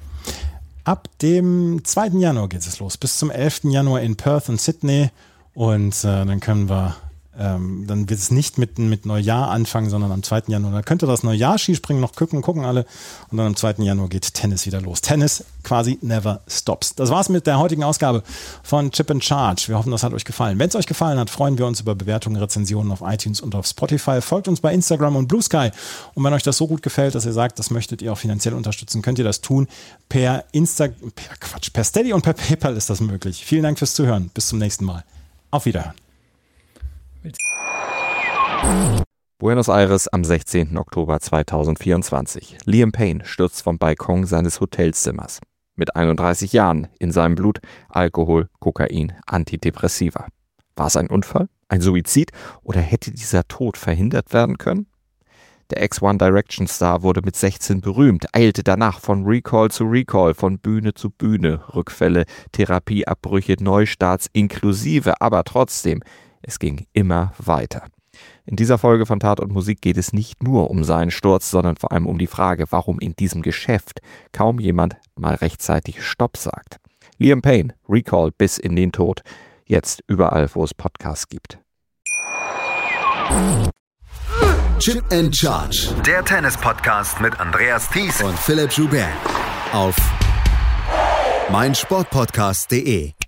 Ab dem zweiten Januar geht es los. Bis zum elften Januar in Perth und Sydney. Und äh, dann können wir Ähm, dann wird es nicht mit, mit Neujahr anfangen, sondern am zweiten Januar. Da könnte das Neujahr Skispringen noch gucken, gucken alle. Und dann am zweiten Januar geht Tennis wieder los. Tennis quasi never stops. Das war's mit der heutigen Ausgabe von Chip and Charge. Wir hoffen, das hat euch gefallen. Wenn es euch gefallen hat, freuen wir uns über Bewertungen, Rezensionen auf iTunes und auf Spotify. Folgt uns bei Instagram und Blue Sky. Und wenn euch das so gut gefällt, dass ihr sagt, das möchtet ihr auch finanziell unterstützen, könnt ihr das tun. Per Insta, per Quatsch, per Steady und per PayPal ist das möglich. Vielen Dank fürs Zuhören. Bis zum nächsten Mal. Auf Wiederhören. Buenos Aires am sechzehnten Oktober zweitausendvierundzwanzig. Liam Payne stürzt vom Balkon seines Hotelzimmers. Mit einunddreißig Jahren, in seinem Blut Alkohol, Kokain, Antidepressiva. War es ein Unfall, ein Suizid oder hätte dieser Tod verhindert werden können? Der Ex-One Direction Star wurde mit sechzehn berühmt, eilte danach von Recall zu Recall, von Bühne zu Bühne, Rückfälle, Therapieabbrüche, Neustarts inklusive, aber trotzdem, es ging immer weiter. In dieser Folge von Tat und Musik geht es nicht nur um seinen Sturz, sondern vor allem um die Frage, warum in diesem Geschäft kaum jemand mal rechtzeitig Stopp sagt. Liam Payne, Recall bis in den Tod, jetzt überall, wo es Podcasts gibt. Chip and Charge. Der Tennis-Podcast mit Andreas Thies Und Philipp Joubert auf meinsportpodcast punkt de.